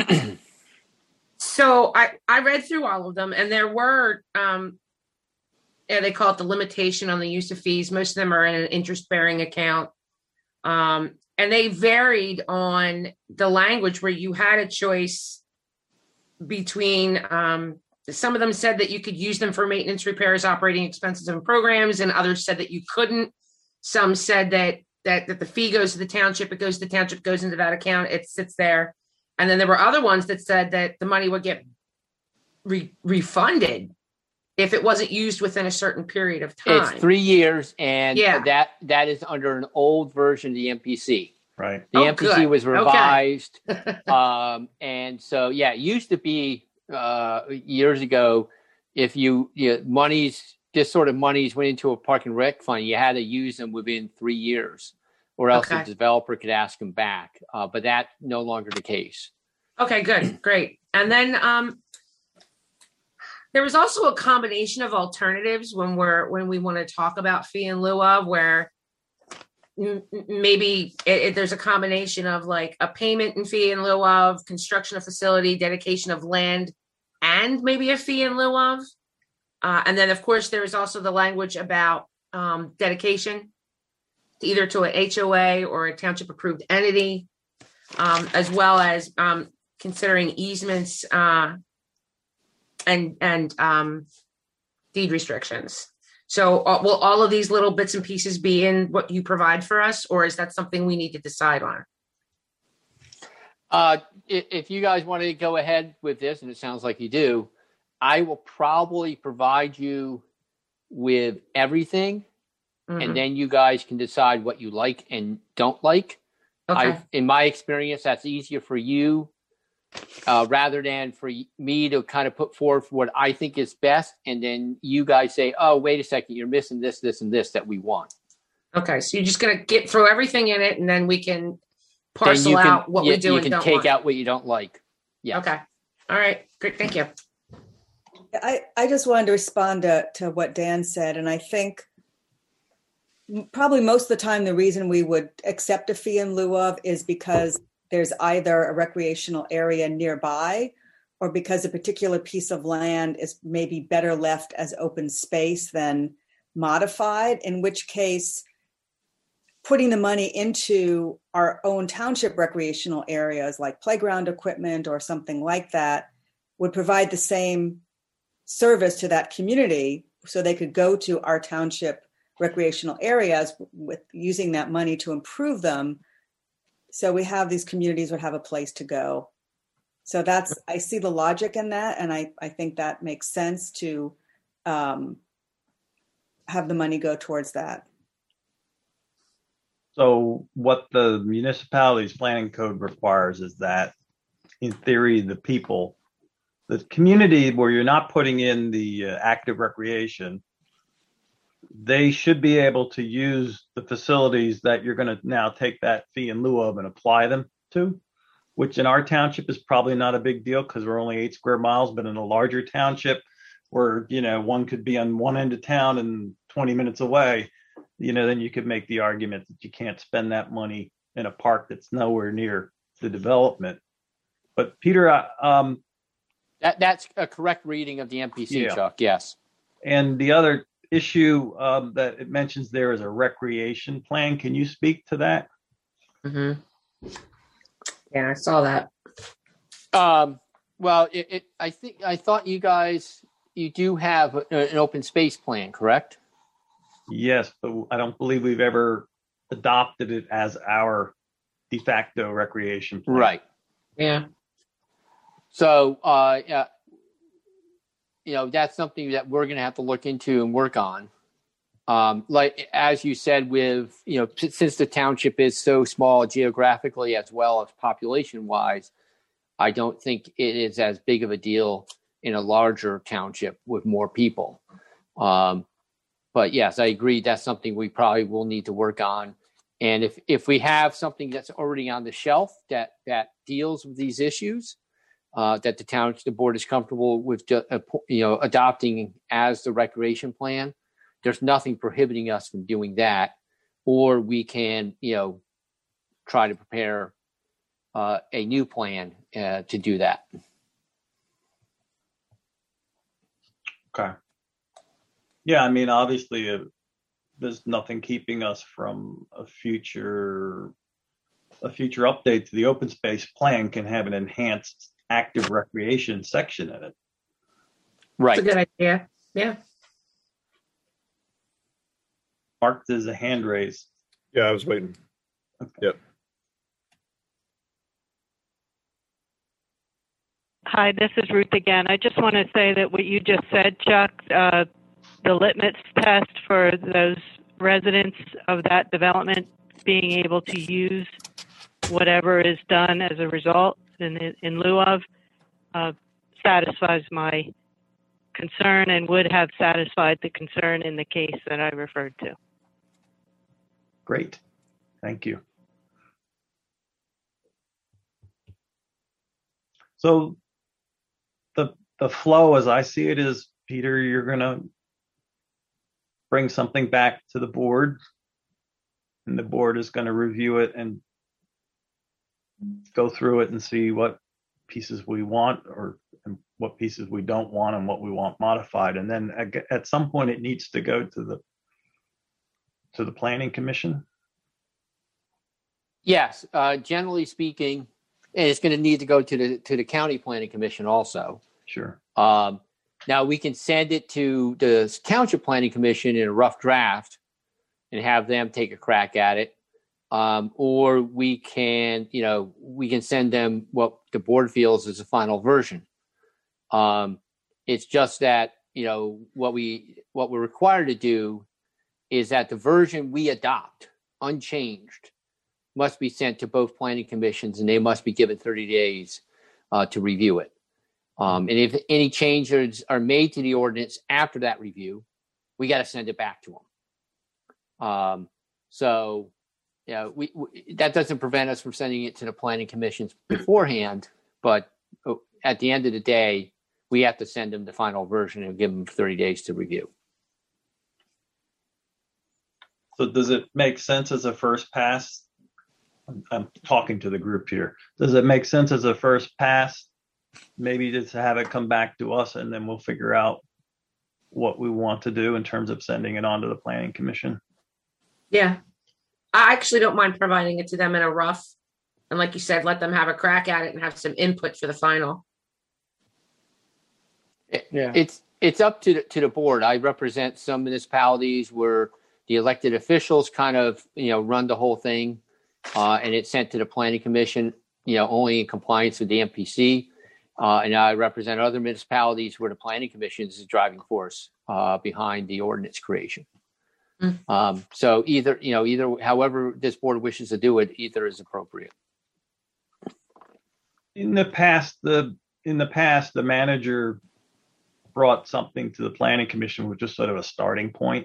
So I read through all of them, and there were, they call it the limitation on the use of fees. Most of them are in an interest-bearing account. And they varied on the language where you had a choice between, some of them said that you could use them for maintenance, repairs, operating expenses, and programs, and others said that you couldn't. Some said that the fee goes to the township, it goes to the township, goes into that account, it sits there. And then there were other ones that said that the money would get refunded if it wasn't used within a certain period of time. It's 3 years, and that is under an old version of the MPC. Right. The Oh, MPC good. was Okay. revised. And so, yeah, it used to be years ago, if monies, this sort of monies went into a park and rec fund, you had to use them within 3 years, or else Okay. the developer could ask them back. But that's no longer the case. Okay, good, great. And then there was also a combination of alternatives when we want to talk about fee in lieu of, where maybe there's a combination of like a payment and fee in lieu of, construction of facility, dedication of land, and maybe a fee in lieu of. And then, of course, there is also the language about dedication, either to a HOA or a township approved entity, as well as considering easements and deed restrictions. So will all of these little bits and pieces be in what you provide for us, or is that something we need to decide on? If you guys want to go ahead with this, and it sounds like you do, I will probably provide you with everything, and then you guys can decide what you like and don't like. Okay. In my experience, that's easier for you rather than for me to kind of put forth what I think is best, and then you guys say, "Oh, wait a second, you're missing this, this, and this that we want." Okay, so you're just gonna throw everything in it, and then we can parcel out what we do and don't want. You can take out what you don't like. Yeah. Okay. All right. Great. Thank you. I just wanted to respond to what Dan said, and I think probably most of the time the reason we would accept a fee in lieu of is because there's either a recreational area nearby, or because a particular piece of land is maybe better left as open space than modified, in which case putting the money into our own township recreational areas like playground equipment or something like that would provide the same service to that community, so they could go to our township recreational areas with using that money to improve them. So we have these communities would have a place to go. So I see the logic in that. And I think that makes sense to have the money go towards that. So what the municipality's planning code requires is that, in theory, the community where you're not putting in the active recreation, they should be able to use the facilities that you're going to now take that fee in lieu of and apply them to, which in our township is probably not a big deal because we're only 8 square miles, but in a larger township where, one could be on one end of town and 20 minutes away, then you could make the argument that you can't spend that money in a park that's nowhere near the development. But Peter, that's a correct reading of the MPC, Yeah. Chuck. Yes. And the other issue that it mentions there is a recreation plan. Can you speak to that? Mm-hmm. Yeah, I saw that. Well, I thought you do have an open space plan, correct? Yes, but I don't believe we've ever adopted it as our de facto recreation plan. Right. Yeah. So, that's something that we're going to have to look into and work on. Like, as you said, since the township is so small geographically as well as population wise, I don't think it is as big of a deal in a larger township with more people. But yes, I agree. That's something we probably will need to work on. And if we have something that's already on the shelf that deals with these issues, that the board is comfortable with, adopting as the recreation plan, there's nothing prohibiting us from doing that. Or we can, try to prepare a new plan to do that. Okay. Yeah, obviously, there's nothing keeping us from a future update to the open space plan can have an enhanced active recreation section in it. Right. That's a good idea. Yeah. Mark, there's a hand raised. Yeah, I was waiting. Okay. Yep. Hi, this is Ruth again. I just want to say that what you just said, Chuck, the litmus test for those residents of that development being able to use whatever is done as a result in lieu of satisfies my concern and would have satisfied the concern in the case that I referred to. Great. Thank you. So the flow as I see it is, Peter, you're going to bring something back to the board, and the board is going to review it and go through it and see what pieces we want or what pieces we don't want and what we want modified. And then at some point it needs to go to the planning commission. Yes, generally speaking, and it's going to need to go to the county planning commission also. Sure. Now we can send it to the township planning commission in a rough draft and have them take a crack at it. Or we can send them what the board feels is the final version. It's just that, what we're required to do is that the version we adopt unchanged must be sent to both planning commissions, and they must be given 30 days to review it. And if any changes are made to the ordinance after that review, we got to send it back to them. That doesn't prevent us from sending it to the planning commissions beforehand, but at the end of the day, we have to send them the final version and give them 30 days to review. So does it make sense as a first pass? I'm talking to the group here. Does it make sense as a first pass, maybe just have it come back to us and then we'll figure out what we want to do in terms of sending it on to the planning commission? Yeah. I actually don't mind providing it to them in a rough. And like you said, let them have a crack at it and have some input for the final. Yeah. It's up to the board. I represent some municipalities where the elected officials kind of, run the whole thing. And it's sent to the planning commission, only in compliance with the MPC. And I represent other municipalities where the planning commission is the driving force behind the ordinance creation. So either however this board wishes to do it, either is appropriate. In the past, the manager brought something to the planning commission, which is sort of a starting point,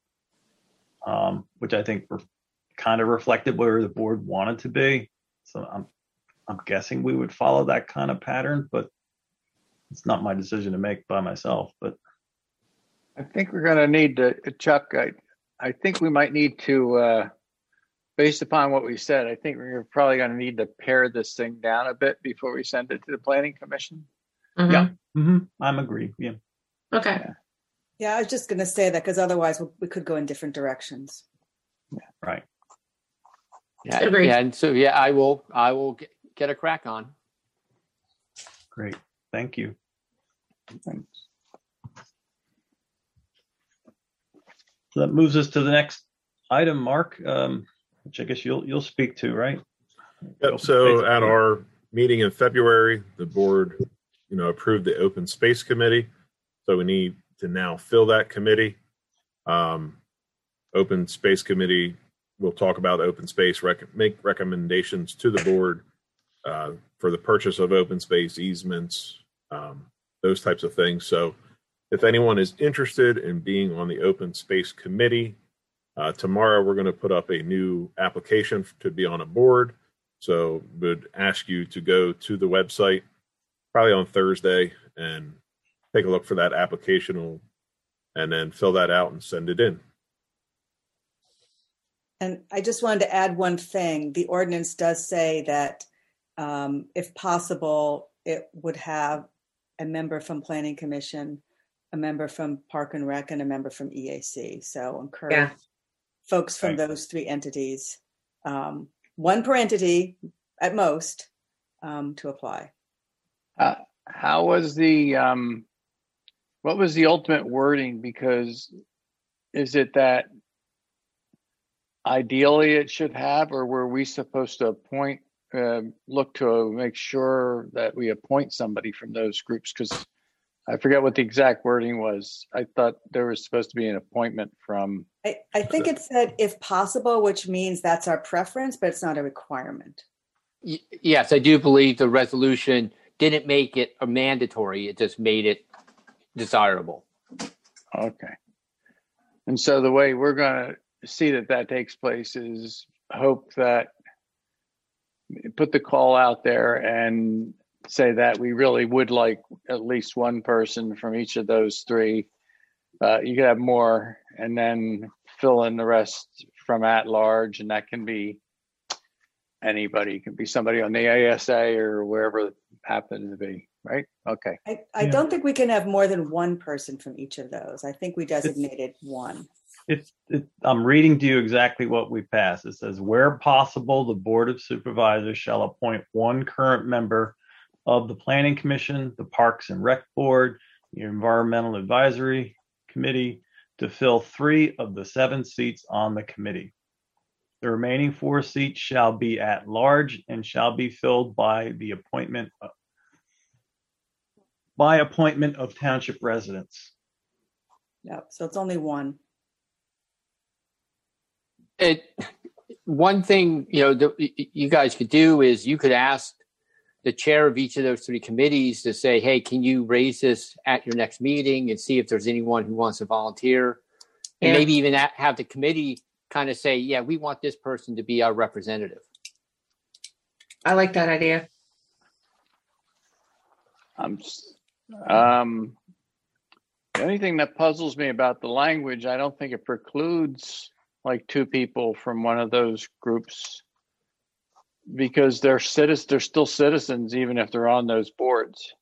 which I think kind of reflected where the board wanted to be. So I'm guessing we would follow that kind of pattern, but it's not my decision to make by myself. But I think we're going to need to, Chuck, I think we might need to, based upon what we said, I think we're probably going to need to pare this thing down a bit before we send it to the planning commission. Mm-hmm. Yeah, I'm agreed. Yeah. Okay. Yeah, I was just going to say that because otherwise we could go in different directions. Yeah. Right. Yeah. Agreed. Yeah. And so, I will get a crack on. Great. Thank you. Thanks. So that moves us to the next item, Mark, which I guess you'll speak to, right? Yep. So at our meeting in February, the board, approved the open space committee. So we need to now fill that committee. Open space committee will talk about open space, make recommendations to the board for the purchase of open space easements, those types of things. So if anyone is interested in being on the open space committee, tomorrow we're going to put up a new application to be on a board. So would ask you to go to the website probably on Thursday and take a look for that application and then fill that out and send it in. And I just wanted to add one thing. The ordinance does say that if possible, it would have a member from Planning Commission, a member from Park and Rec, and a member from EAC. So encourage folks from those three entities, one per entity at most, to apply. How was what was the ultimate wording? Because is it that ideally it should have, or were we supposed to appoint, look to make sure that we appoint somebody from those groups? Because I forget what the exact wording was. I thought there was supposed to be an appointment from. I think it said if possible, which means that's our preference, but it's not a requirement. Yes, I do believe the resolution didn't make it a mandatory. It just made it desirable. Okay. And so the way we're going to see that takes place is hope that put the call out there and say that we really would like at least one person from each of those three. You could have more, and then fill in the rest from at large, and that can be anybody. It can be somebody on the ASA or wherever it happens to be, right? Okay. I don't think we can have more than one person from each of those. I think we designated one. I'm reading to you exactly what we passed. It says, where possible, the Board of Supervisors shall appoint one current member of the Planning Commission, the Parks and Rec Board, the Environmental Advisory Committee to fill 3 of the 7 seats on the committee. The remaining 4 seats shall be at large and shall be filled by the appointment of township residents. Yeah, so it's only one. One thing, that you guys could do is you could ask the chair of each of those 3 committees to say, hey, can you raise this at your next meeting and see if there's anyone who wants to volunteer? And maybe even have the committee kind of say, yeah, we want this person to be our representative. I like that idea. The only thing that puzzles me about the language, I don't think it precludes like 2 people from one of those groups, because they're still citizens even if they're on those boards.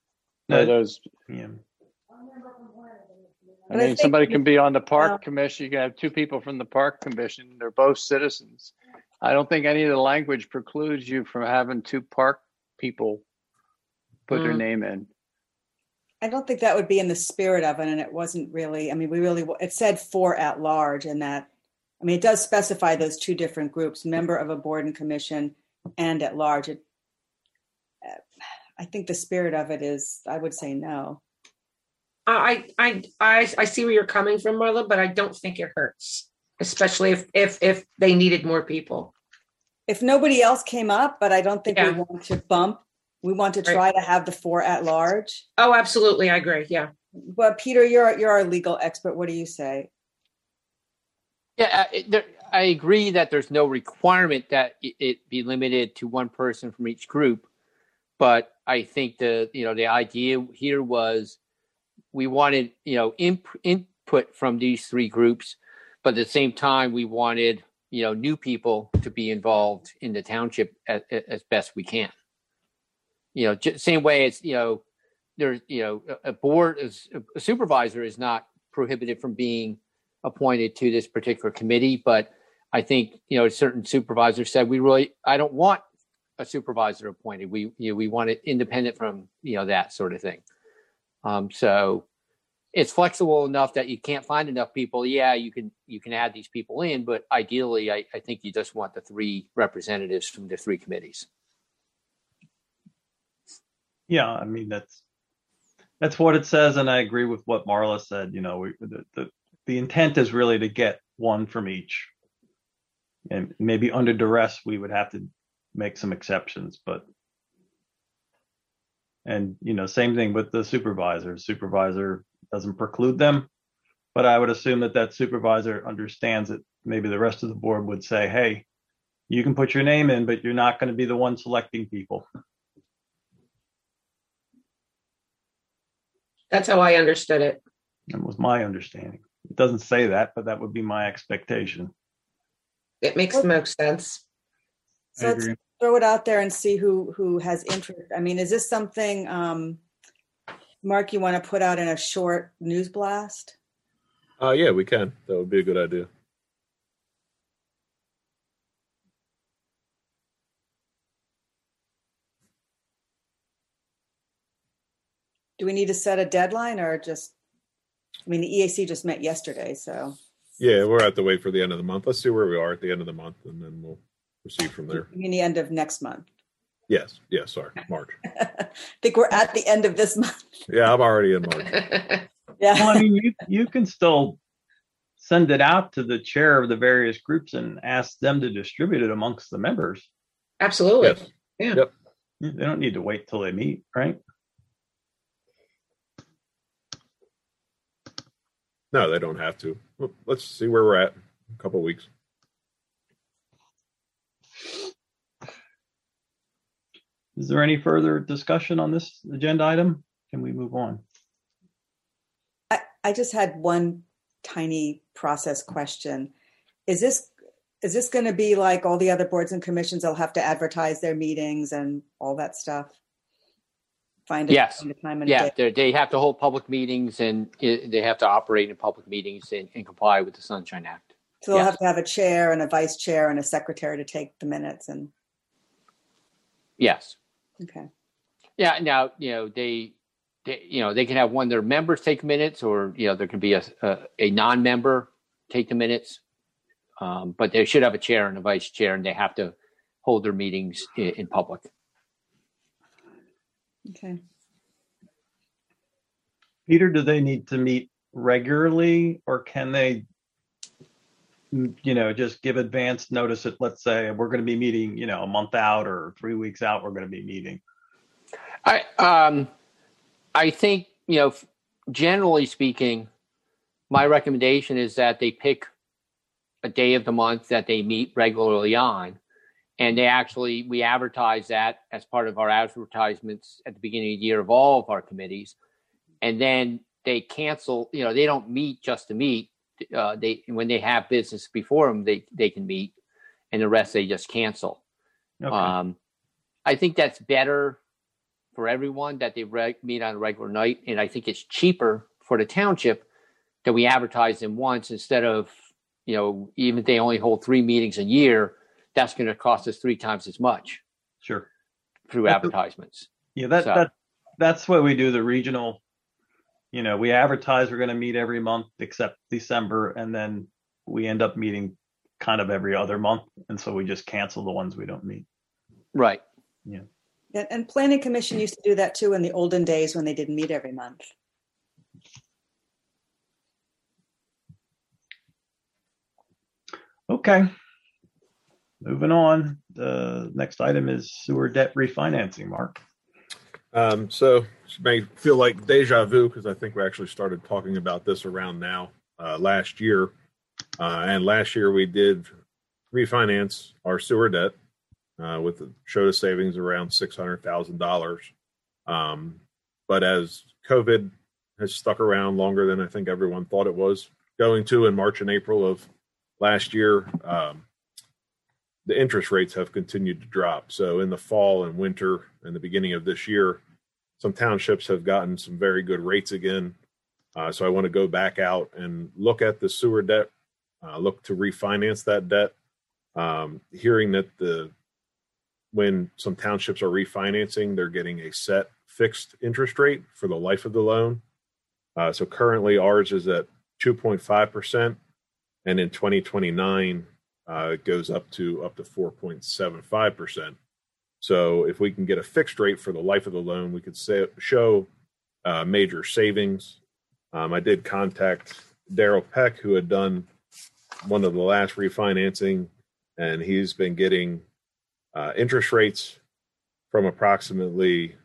I mean, somebody can be on the park commission. You can have 2 people from the park commission. They're both citizens. I don't think any of the language precludes you from having 2 park people put their name in. I don't think that would be in the spirit of it, and it wasn't really. I mean, it said 4 at large, and that. I mean, it does specify those 2 different groups: member of a board and commission, and at large. I think the spirit of it is, I would say no. I see where you're coming from, Marla, but I don't think it hurts, especially if they needed more people. If nobody else came up, but I don't think we want to bump. We want to try to have the 4 at large. Oh, absolutely, I agree. Yeah. But Peter, you're our legal expert. What do you say? Yeah, I agree that there's no requirement that it be limited to one person from each group, but I think the idea here was we wanted input from these 3 groups, but at the same time we wanted new people to be involved in the township as best we can. Same way it's there's a board, a supervisor is not prohibited from being appointed to this particular committee, but I think certain supervisors said I don't want a supervisor appointed. We want it independent from that sort of thing. So it's flexible enough that you can't find enough people. Yeah, you can add these people in, but ideally, I think you just want the 3 representatives from the 3 committees. Yeah, I mean that's what it says, and I agree with what Marla said. The intent is really to get one from each, and maybe under duress we would have to make some exceptions, but same thing with the supervisor. Supervisor doesn't preclude them, but I would assume that supervisor understands that maybe the rest of the board would say, hey, you can put your name in, but you're not going to be the one selecting people. That's how I understood it. That was my understanding. It doesn't say that, but that would be my expectation. It makes the most sense. So let's throw it out there and see who has interest. I mean, is this something, Mark, you want to put out in a short news blast? Yeah, we can. That would be a good idea. Do we need to set a deadline or just, the EAC just met yesterday, so. Yeah, we'll have to wait for the end of the month. Let's see where we are at the end of the month, and then we'll proceed from there. You mean the end of next month? Yes, sorry, March. I think we're at the end of this month. Yeah, I'm already in March. Yeah. Well, I mean, you can still send it out to the chair of the various groups and ask them to distribute it amongst the members. Absolutely. Yes. Yeah. Yep. They don't need to wait till they meet, right? No, they don't have to. Well, let's see where we're at in a couple of weeks. Is there any further discussion on this agenda item? Can we move on? I just had one tiny process question. Is this going to be like all the other boards and commissions? They'll have to advertise their meetings and all that stuff. Yes. Find a time and Yeah, day. they have to hold public meetings and they have to operate in public meetings and comply with the Sunshine Act. So they'll Yes. have to have a chair and a vice chair and a secretary to take the minutes. And Yes. okay. Yeah. Now, they can have one of their members take minutes, or there can be a non-member take the minutes. But they should have a chair and a vice chair, and they have to hold their meetings in public. Okay. Peter, do they need to meet regularly, or can they, just give advance notice that, let's say, we're going to be meeting, a month out or 3 weeks out, we're going to be meeting? I think, generally speaking, my recommendation is that they pick a day of the month that they meet regularly on. And we advertise that as part of our advertisements at the beginning of the year of all of our committees. And then they cancel, they don't meet just to meet. When they have business before them, they can meet, and the rest they just cancel. Okay. I think that's better for everyone that they meet on a regular night. And I think it's cheaper for the township that we advertise them once instead of, even if they only hold 3 meetings a year, that's going to cost us 3 times as much. Sure. Through advertisements. Yeah, that's why we do the regional. We advertise we're going to meet every month except December, and then we end up meeting kind of every other month, and so we just cancel the ones we don't meet. Right. Yeah. And Planning Commission used to do that too in the olden days when they didn't meet every month. Okay. Moving on. The next item is sewer debt refinancing, Mark. So it may feel like deja vu because I think we actually started talking about this around now last year. And last year we did refinance our sewer debt with the showed a savings around $600,000. But as COVID has stuck around longer than I think everyone thought it was going to in March and April of last year, the interest rates have continued to drop. So in the fall and winter and the beginning of this year, some townships have gotten some very good rates again. So I want to go back out and look at the sewer debt, look to refinance that debt. Hearing that when some townships are refinancing, they're getting a set fixed interest rate for the life of the loan. So currently ours is at 2.5%, and in 2029 it goes up to 4.75%. So if we can get a fixed rate for the life of the loan, we could show major savings. I did contact Daryl Peck, who had done one of the last refinancing, and he's been getting interest rates from approximately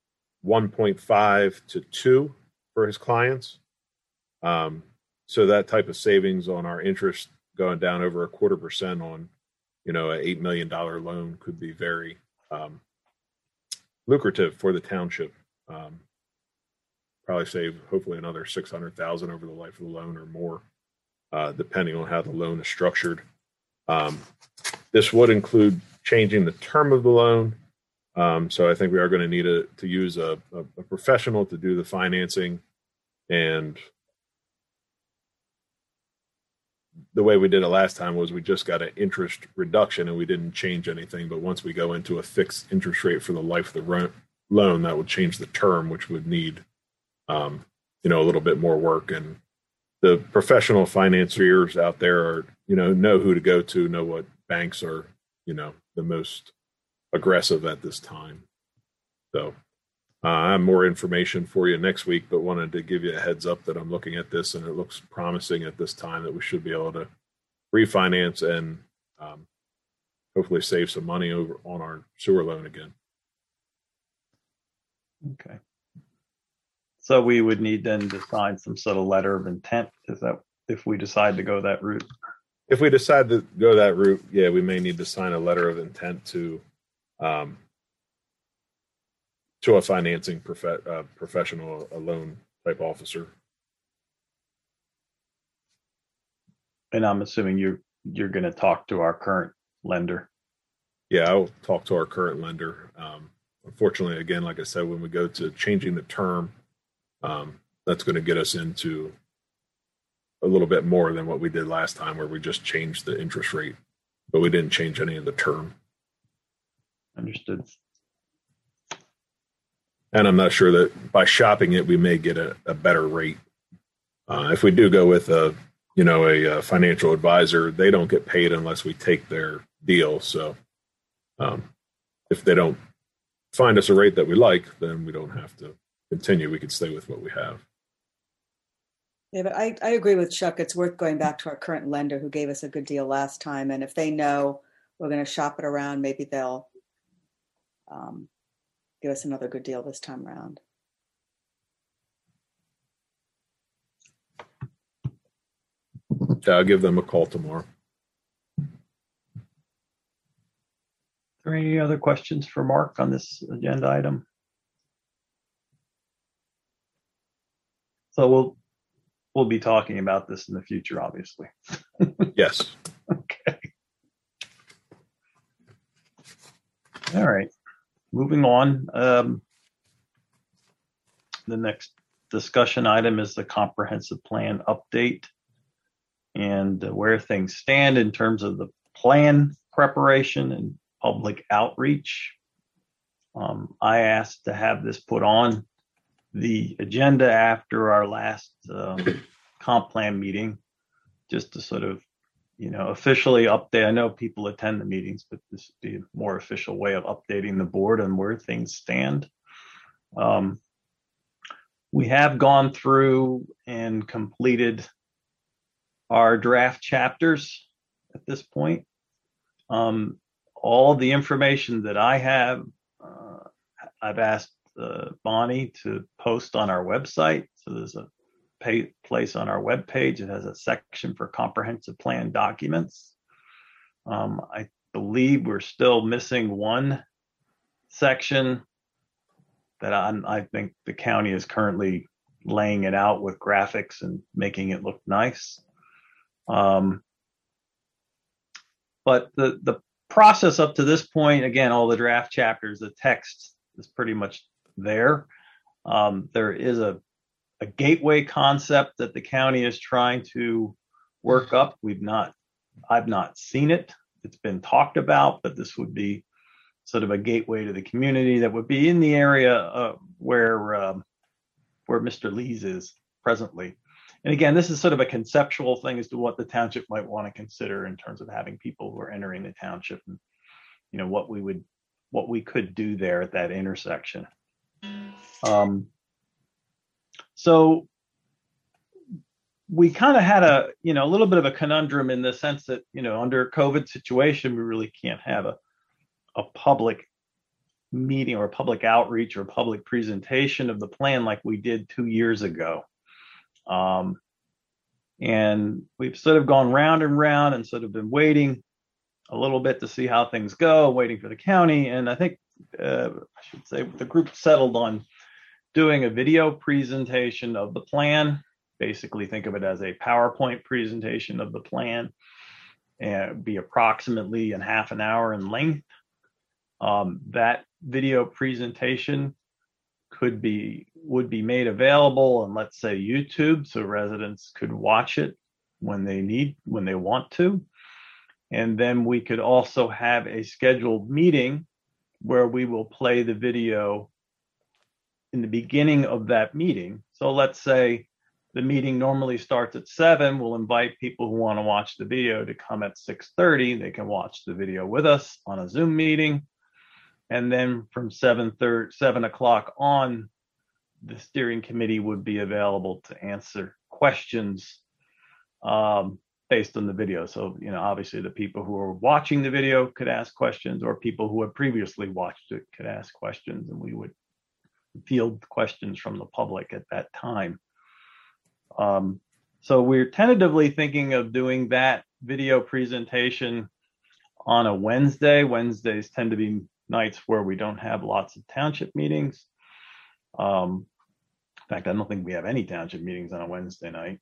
1.5 to 2 for his clients. So that type of savings on our interest going down over 0.25% on, an $8 million loan could be very lucrative for the township. Probably save hopefully another $600,000 over the life of the loan or more, depending on how the loan is structured. This would include changing the term of the loan. So I think we are going to need to use a professional to do the financing. And the way we did it last time was we just got an interest reduction and we didn't change anything. But once we go into a fixed interest rate for the life of the loan, that would change the term, which would need, a little bit more work. And the professional financiers out there are, know who to go to, know what banks are, the most aggressive at this time. So I have more information for you next week, but wanted to give you a heads up that I'm looking at this and it looks promising at this time that we should be able to refinance and hopefully save some money over on our sewer loan again. Okay. So we would need then to sign some sort of letter of intent. Is that if we decide to go that route? If we decide to go that route, yeah, we may need to sign a letter of intent to a financing professional, a loan type officer. And I'm assuming you're going to talk to our current lender. Yeah, I'll talk to our current lender. Unfortunately, again, like I said, when we go to changing the term, that's going to get us into a little bit more than what we did last time, where we just changed the interest rate, but we didn't change any of the term. Understood. And I'm not sure that by shopping it, we may get a better rate. If we do go with a financial advisor, they don't get paid unless we take their deal. So if they don't find us a rate that we like, then we don't have to continue. We could stay with what we have. Yeah, but I agree with Chuck. It's worth going back to our current lender who gave us a good deal last time. And if they know we're going to shop it around, maybe they'll give us another good deal this time around. Yeah, I'll give them a call tomorrow. Are there any other questions for Mark on this agenda item? So we'll be talking about this in the future, obviously. Yes. Okay. All right. Moving on. The next discussion item is the comprehensive plan update and where things stand in terms of the plan preparation and public outreach. I asked to have this put on the agenda after our last comp plan meeting, just to sort of, officially update. I know people attend the meetings, but this would be a more official way of updating the board on where things stand. We have gone through and completed our draft chapters at this point. All the information that I have, I've asked Bonnie to post on our website. So there's a place on our webpage. It has a section for comprehensive plan documents. I believe we're still missing one section that I think the county is currently laying it out with graphics and making it look nice. But the process up to this point, again, all the draft chapters, the text is pretty much there. There is a gateway concept that the county is trying to work up. I've not seen it. It's been talked about, but this would be sort of a gateway to the community that would be in the area where Mr. Lees is presently. And again, this is sort of a conceptual thing as to what the township might want to consider in terms of having people who are entering the township and, what we could do there at that intersection. So we kind of had a little bit of a conundrum in the sense that, under a COVID situation, we really can't have a public meeting or a public outreach or public presentation of the plan like we did 2 years ago. And we've sort of gone round and round and sort of been waiting a little bit to see how things go, waiting for the county. And I think, I should say, the group settled on doing a video presentation of the plan. Basically, think of it as a PowerPoint presentation of the plan, and be approximately in half an hour in length. That video presentation would be made available on, let's say, YouTube, so residents could watch it when they want to. And then we could also have a scheduled meeting where we will play the video in the beginning of that meeting. So let's say the meeting normally starts at 7. We'll invite people who want to watch the video to come at 6:30. They can watch the video with us on a Zoom meeting. And then from 7 o'clock on, the steering committee would be available to answer questions based on the video. So, obviously the people who are watching the video could ask questions, or people who have previously watched it could ask questions, and we would field questions from the public at that time. So we're tentatively thinking of doing that video presentation on a Wednesday. Wednesdays tend to be nights where we don't have lots of township meetings. In fact, I don't think we have any township meetings on a Wednesday night.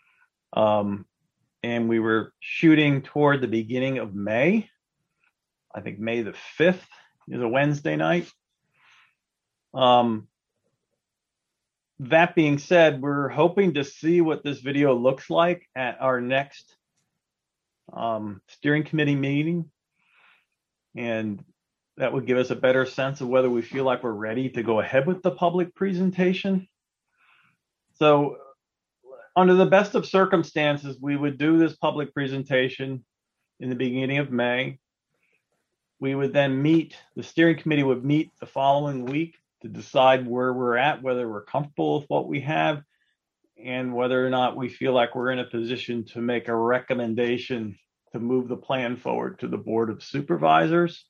And we were shooting toward the beginning of May. I think May the 5th is a Wednesday night. That being said, we're hoping to see what this video looks like at our next steering committee meeting. And that would give us a better sense of whether we feel like we're ready to go ahead with the public presentation. So under the best of circumstances, we would do this public presentation in the beginning of May. We would then meet, the steering committee would meet the following week to decide where we're at, whether we're comfortable with what we have, and whether or not we feel like we're in a position to make a recommendation to move the plan forward to the Board of Supervisors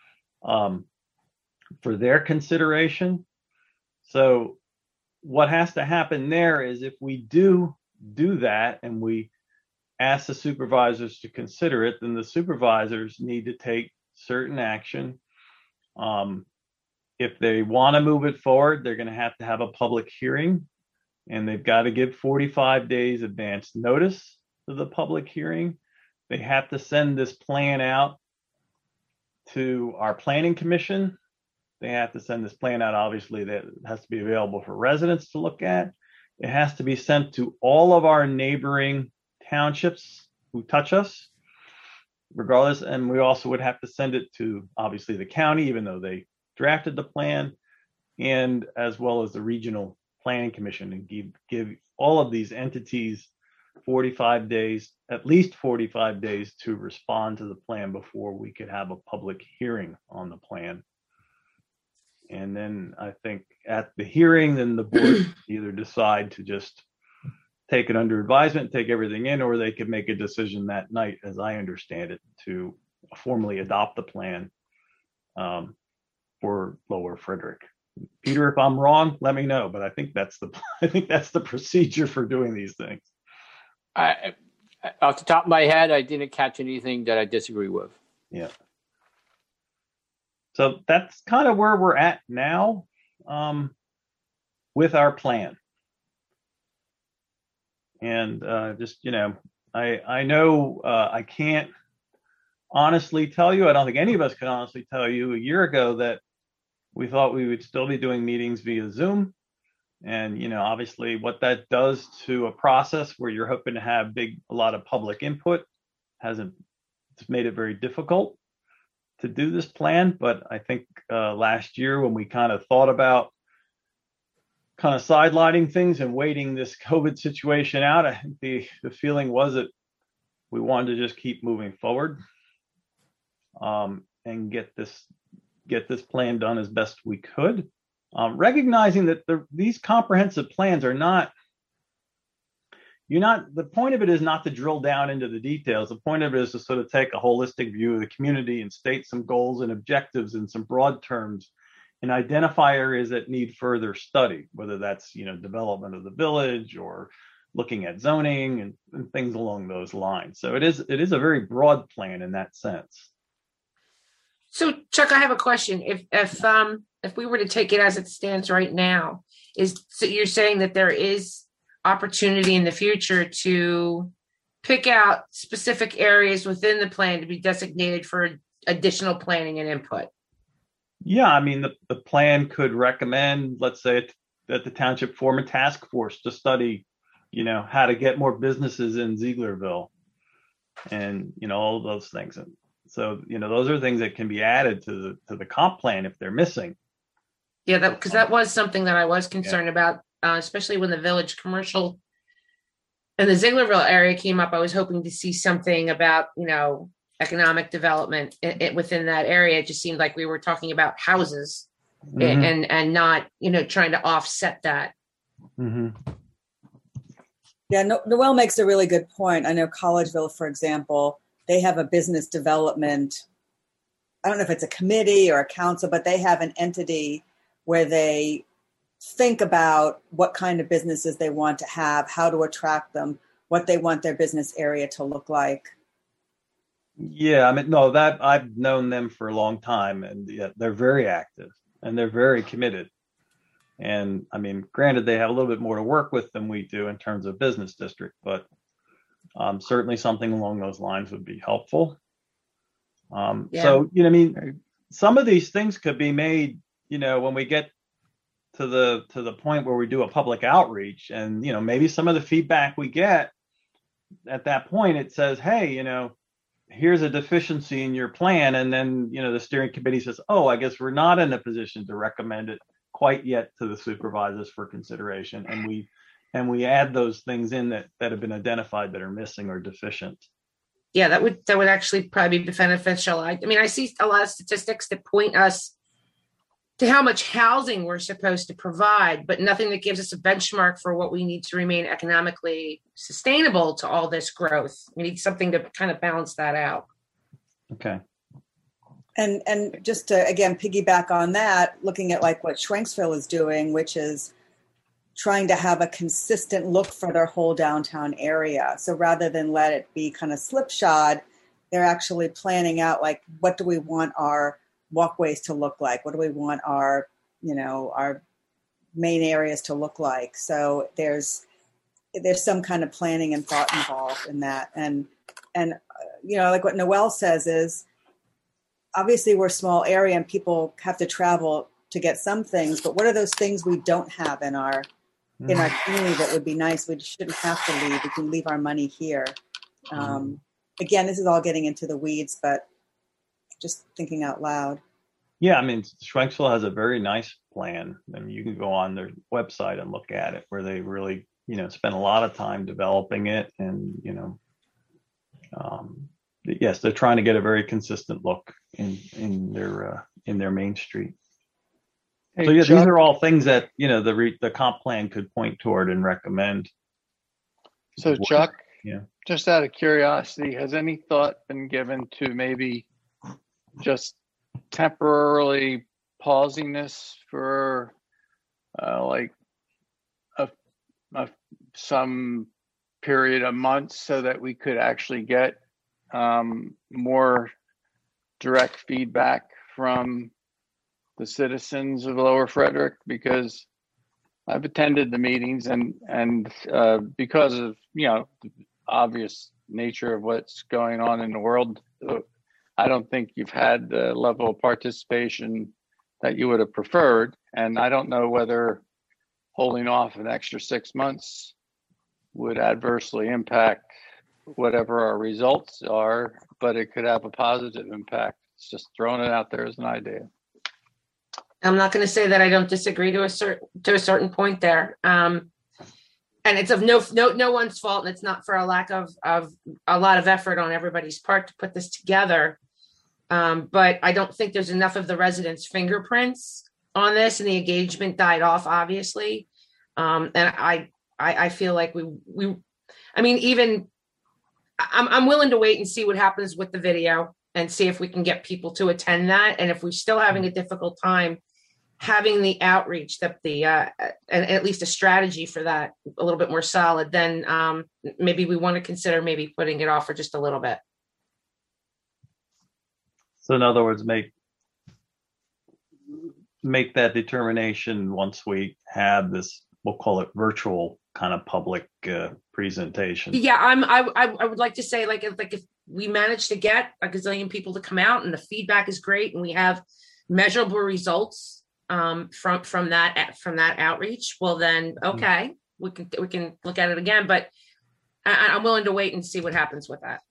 for their consideration. So what has to happen there is, if we do that and we ask the supervisors to consider it, then the supervisors need to take certain action. If they want to move it forward, they're going to have a public hearing, and they've got to give 45 days advance notice to the public hearing. They have to send this plan out to our planning commission. They have to send this plan out, obviously, that has to be available for residents to look at. It has to be sent to all of our neighboring townships who touch us, regardless. And we also would have to send it to, obviously, the county, even though they drafted the plan, and as well as the regional planning commission, and give all of these entities 45 days, at least 45 days, to respond to the plan before we could have a public hearing on the plan. And then I think at the hearing, then the board either decide to just take it under advisement, take everything in, or they could make a decision that night, as I understand it, to formally adopt the plan for Lower Frederick. Peter, if I'm wrong, let me know, but I think that's the procedure for doing these things. Off the top of my head, I didn't catch anything that I disagree with. Yeah. So that's kind of where we're at now with our plan. And I know I can't honestly tell you, I don't think any of us could honestly tell you a year ago that we thought we would still be doing meetings via Zoom. And, obviously what that does to a process where you're hoping to have a lot of public input it's made it very difficult to do this plan. But I think last year, when we kind of thought about kind of sidelining things and waiting this COVID situation out, I think the feeling was that we wanted to just keep moving forward and get this plan done as best we could. Recognizing that these comprehensive plans are the point of it is not to drill down into the details. The point of it is to sort of take a holistic view of the community and state some goals and objectives in some broad terms, and identify areas that need further study, whether that's, development of the village or looking at zoning and things along those lines. So it is a very broad plan in that sense. So Chuck, I have a question. If we were to take it as it stands right now, so you're saying that there is opportunity in the future to pick out specific areas within the plan to be designated for additional planning and input? Yeah, I mean, the plan could recommend, let's say, that the township form a task force to study, how to get more businesses in Zieglerville, and all of those things. And so, those are things that can be added to the comp plan if they're missing. Yeah, because that was something that I was concerned about, especially when the village commercial and the Zieglerville area came up. I was hoping to see something about, economic development within that area. It just seemed like we were talking about houses and not, trying to offset that. Mm-hmm. Yeah, Noel makes a really good point. I know Collegeville, for example, they have a business development. I don't know if it's a committee or a council, but they have an entity where they think about what kind of businesses they want to have, how to attract them, what they want their business area to look like. Yeah, I mean, no, that I've known them for a long time, and yeah, they're very active and they're very committed. And I mean, granted, they have a little bit more to work with than we do in terms of business district, but certainly something along those lines would be helpful. So, I mean, some of these things could be made, when we get to the point where we do a public outreach, and maybe some of the feedback we get at that point, it says, hey, here's a deficiency in your plan, and then the steering committee says, oh, I guess we're not in a position to recommend it quite yet to the supervisors for consideration, and we add those things in that have been identified that are missing or deficient. Yeah, that would actually probably be beneficial. I mean, I see a lot of statistics that point us to how much housing we're supposed to provide, but nothing that gives us a benchmark for what we need to remain economically sustainable to all this growth. We need something to kind of balance that out. Okay. And just to, again, piggyback on that, looking at like what Schwenksville is doing, which is trying to have a consistent look for their whole downtown area. So rather than let it be kind of slipshod, they're actually planning out like, what do we want our walkways to look like? What do we want our main areas to look like? So there's some kind of planning and thought involved in that. And like what Noel says is, obviously we're a small area and people have to travel to get some things, but what are those things we don't have in our community that would be nice? We shouldn't have to leave. We can leave our money here. Again, this is all getting into the weeds, but just thinking out loud. Yeah, I mean, Schwenksville has a very nice plan. I mean, you can go on their website and look at it, where they really, spend a lot of time developing it, and yes, they're trying to get a very consistent look in their main street. Hey, So yeah, Chuck, these are all things that the comp plan could point toward and recommend. So Chuck, Yeah. just out of curiosity, has any thought been given to maybe just temporarily pausing this for some period of months so that we could actually get more direct feedback from the citizens of Lower Frederick? Because I've attended the meetings, and because of the obvious nature of what's going on in the world, I don't think you've had the level of participation that you would have preferred. And I don't know whether holding off an extra 6 months would adversely impact whatever our results are, but it could have a positive impact. It's just throwing it out there as an idea. I'm not going to say that I don't disagree to a certain point there. And it's of no one's fault, and it's not for a lack of a lot of effort on everybody's part to put this together. But I don't think there's enough of the residents' fingerprints on this, and the engagement died off, obviously. And I feel like I'm willing to wait and see what happens with the video and see if we can get people to attend that. And if we're still having a difficult time having the outreach, and at least a strategy for that a little bit more solid, then maybe we want to consider maybe putting it off for just a little bit. So in other words, make that determination once we have this, we'll call it virtual kind of public presentation. Yeah, I would like to say like if we manage to get a gazillion people to come out and the feedback is great and we have measurable results from that outreach, well then okay, we can look at it again. But I'm willing to wait and see what happens with that.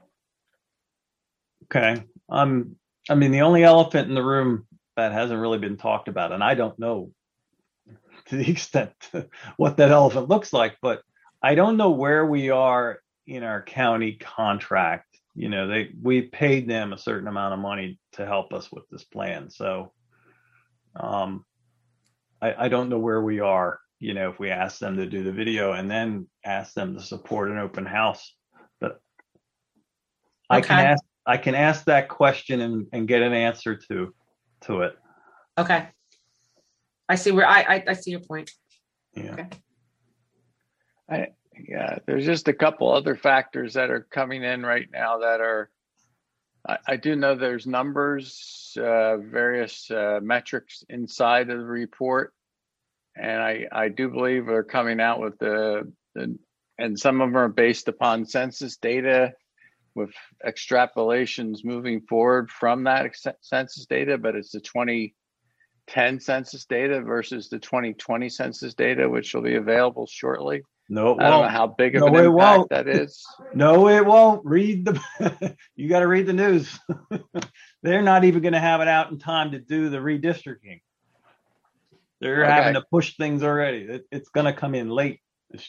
Okay. I mean, the only elephant in the room that hasn't really been talked about, and I don't know to the extent what that elephant looks like, but I don't know where we are in our county contract. We paid them a certain amount of money to help us with this plan. So I don't know where we are if we ask them to do the video and then ask them to support an open house. But I can ask that question and get an answer to it. Okay. I see where I see your point. Yeah. Okay. Yeah, there's just a couple other factors that are coming in right now that are, I do know there's numbers, various metrics inside of the report. And I do believe they're coming out with and some of them are based upon census data with extrapolations moving forward from that census data, but it's the 2010 census data versus the 2020 census data, which will be available shortly. No, it won't. I don't know how big of an impact that is. No, it won't. You got to read the news. They're not even going to have it out in time to do the redistricting. They're having to push things already. It's going to come in late.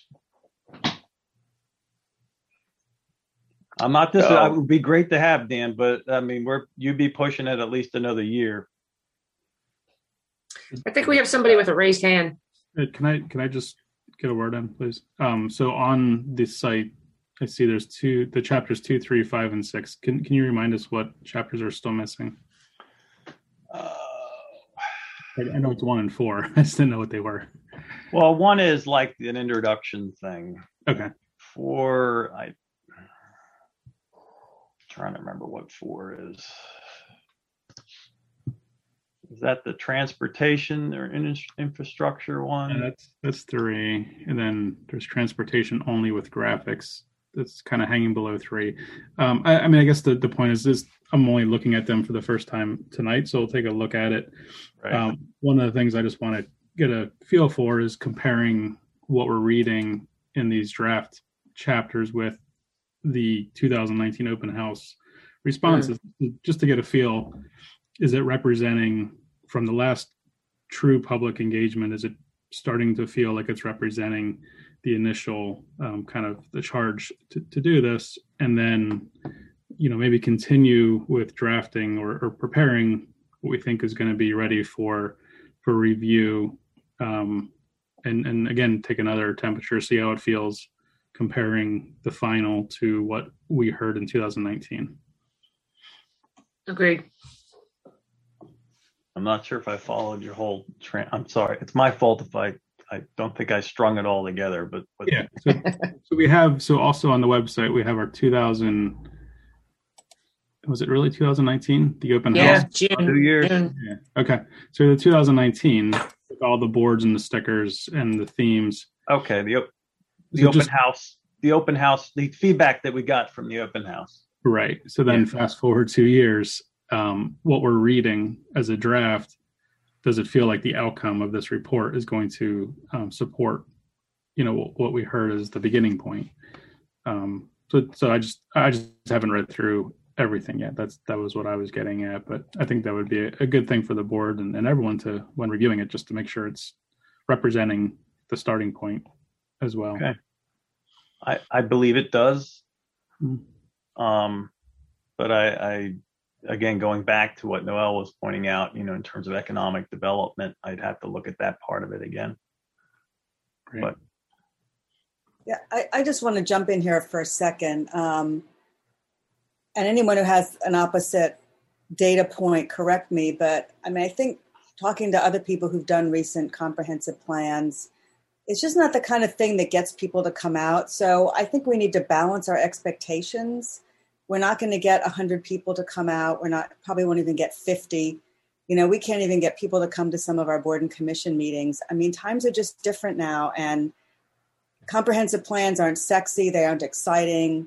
I'm not this. It would be great to have, Dan, but I mean, you'd be pushing it at least another year. I think we have somebody with a raised hand. Can I just get a word in, please? So on the site, I see there's the chapters 2, 3, 5, and 6. Can you remind us what chapters are still missing? I know it's 1 and 4. I just didn't know what they were. Well, 1 is like an introduction thing. Okay. 4, I'm trying to remember what 4 is. Is that the transportation or infrastructure one? Yeah, that's 3. And then there's transportation only with graphics. That's kind of hanging below 3. I mean, I guess the point is this, I'm only looking at them for the first time tonight, so we'll take a look at it. Right. One of the things I just want to get a feel for is comparing what we're reading in these draft chapters with the 2019 open house responses, just to get a feel. Is it representing from the last true public engagement? Is it starting to feel like it's representing the initial kind of the charge to do this, and then maybe continue with drafting or preparing what we think is going to be ready for review, and again take another temperature, see how it feels comparing the final to what we heard in 2019. Agreed. I'm not sure if I followed your whole I'm sorry. It's my fault if I don't think I strung it all together, but yeah. So we have, also on the website, we have our 2000, was it really 2019? The open house? June. 2 years. June. Yeah. Okay. So the 2019, with all the boards and the stickers and the themes. Okay. The open house, the feedback that we got from the open house. Right. So then fast forward 2 years, what we're reading as a draft, does it feel like the outcome of this report is going to support, what we heard as the beginning point? So I just haven't read through everything yet. That was what I was getting at, but I think that would be a good thing for the board and everyone to, when reviewing it, just to make sure it's representing the starting point as well. Okay. I believe it does. But I again, going back to what Noel was pointing out, in terms of economic development, I'd have to look at that part of it again. Great. But yeah, I just want to jump in here for a second. And anyone who has an opposite data point, correct me. But I mean, I think talking to other people who've done recent comprehensive plans, it's just not the kind of thing that gets people to come out. So I think we need to balance our expectations. We're not going to get 100 people to come out. Probably won't even get 50. We can't even get people to come to some of our board and commission meetings. I mean, times are just different now, and comprehensive plans aren't sexy. They aren't exciting.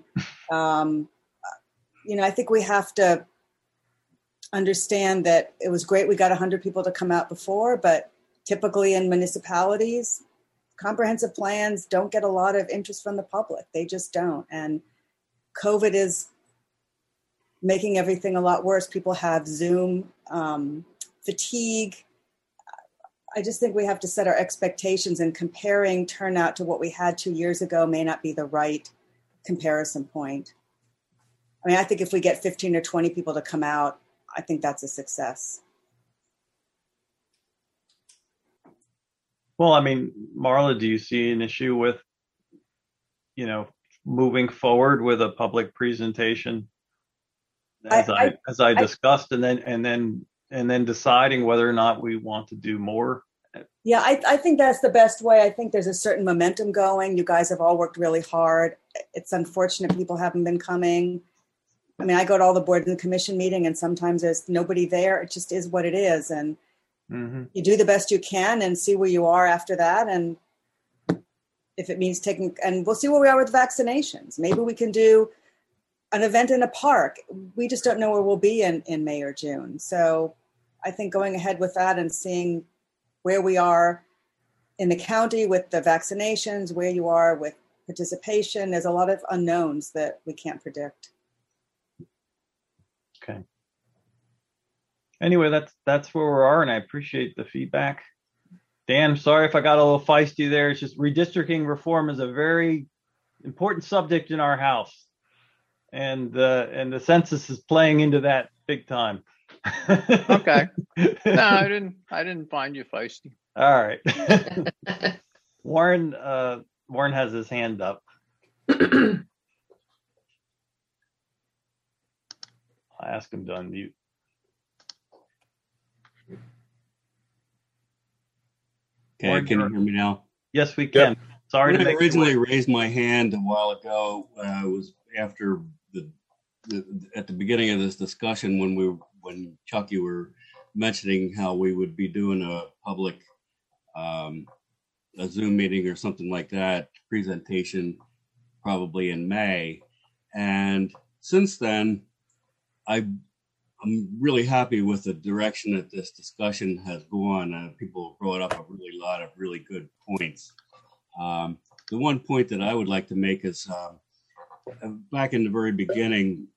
I think we have to understand that it was great we got 100 people to come out before, but typically in municipalities, comprehensive plans don't get a lot of interest from the public. They just don't. And COVID is making everything a lot worse. People have Zoom fatigue. I just think we have to set our expectations, and comparing turnout to what we had 2 years ago may not be the right comparison point. I mean, I think if we get 15 or 20 people to come out, I think that's a success. Well, I mean, Marla, do you see an issue with, moving forward with a public presentation as I discussed, and then deciding whether or not we want to do more? Yeah, I think that's the best way. I think there's a certain momentum going. You guys have all worked really hard. It's unfortunate people haven't been coming. I mean, I go to all the board and the commission meeting, and sometimes there's nobody there. It just is what it is. And you do the best you can and see where you are after that. And if it means and we'll see where we are with vaccinations. Maybe we can do an event in a park. We just don't know where we'll be in May or June. So I think going ahead with that and seeing where we are in the county with the vaccinations, where you are with participation, there's a lot of unknowns that we can't predict. Okay. Anyway, that's where we are, and I appreciate the feedback. Dan, sorry if I got a little feisty there. It's just redistricting reform is a very important subject in our house, and the census is playing into that big time. Okay. No, I didn't find you feisty. All right. Warren has his hand up. I'll ask him to unmute. Okay, Warren, can you hear me now? Yes, we can. Yep. Sorry When to I make originally raised my hand a while ago, was after at the beginning of this discussion when Chuck, you were mentioning how we would be doing a public a Zoom meeting or something like that, presentation probably in May. And since then, I'm really happy with the direction that this discussion has gone. People brought up a lot of really good points. The one point that I would like to make is back in the very beginning,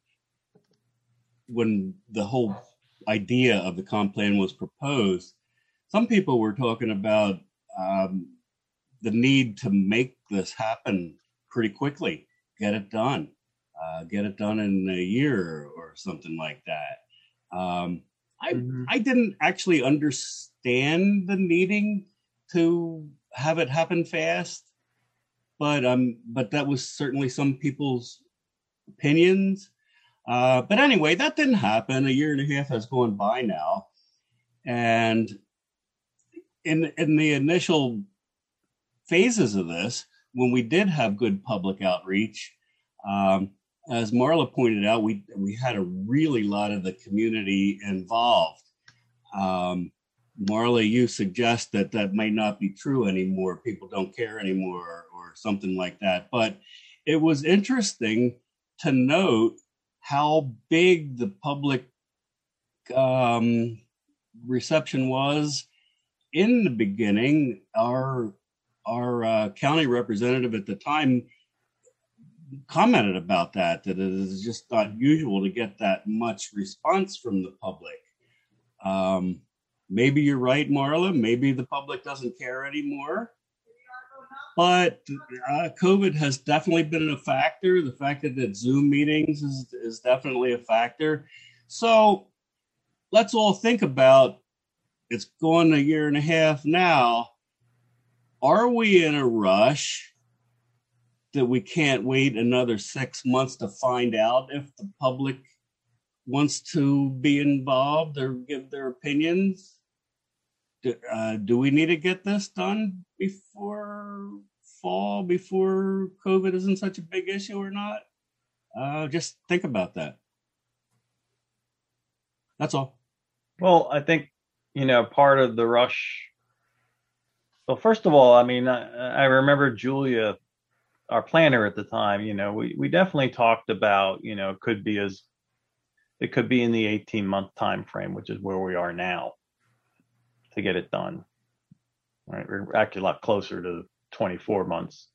when the whole idea of the comp plan was proposed, some people were talking about the need to make this happen pretty quickly, get it done in a year or something like that. I didn't actually understand the needing to have it happen fast, but that was certainly some people's opinions. But anyway, that didn't happen. A year and a half has gone by now, and in the initial phases of this, when we did have good public outreach, as Marla pointed out, we had a really lot of the community involved. Marla, you suggest that might not be true anymore. People don't care anymore or something like that. But it was interesting to note how big the public reception was in the beginning. Our county representative at the time commented about that it is just not usual to get that much response from the public. Maybe you're right, Marla. Maybe the public doesn't care anymore. But COVID has definitely been a factor. The fact that Zoom meetings is definitely a factor. So let's all think about, it's gone a year and a half now. Are we in a rush that we can't wait another 6 months to find out if the public wants to be involved or give their opinions? Do we need to get this done before fall, before COVID isn't such a big issue or not? Just think about that. That's all. Well, I think, part of the rush. Well, first of all, I mean, I remember Julia, our planner at the time, we definitely talked about, it could be in the 18-month time frame, which is where we are now, to get it done. Right, we're actually a lot closer to 24 months.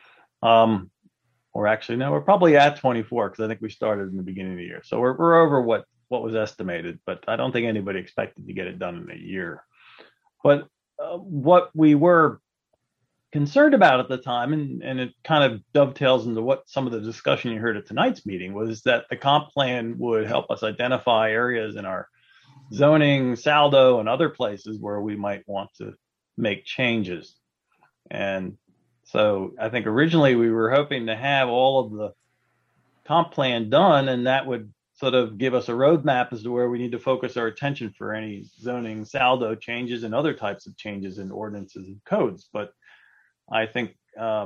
Or actually, no, we're probably at 24 because I think we started in the beginning of the year. So we're over what was estimated, but I don't think anybody expected to get it done in a year. But what we were concerned about at the time, and it kind of dovetails into what some of the discussion you heard at tonight's meeting, was that the comp plan would help us identify areas in our zoning, Saldo, and other places where we might want to make changes. And so I think originally we were hoping to have all of the comp plan done, and that would sort of give us a roadmap as to where we need to focus our attention for any zoning saldo changes and other types of changes in ordinances and codes. But I think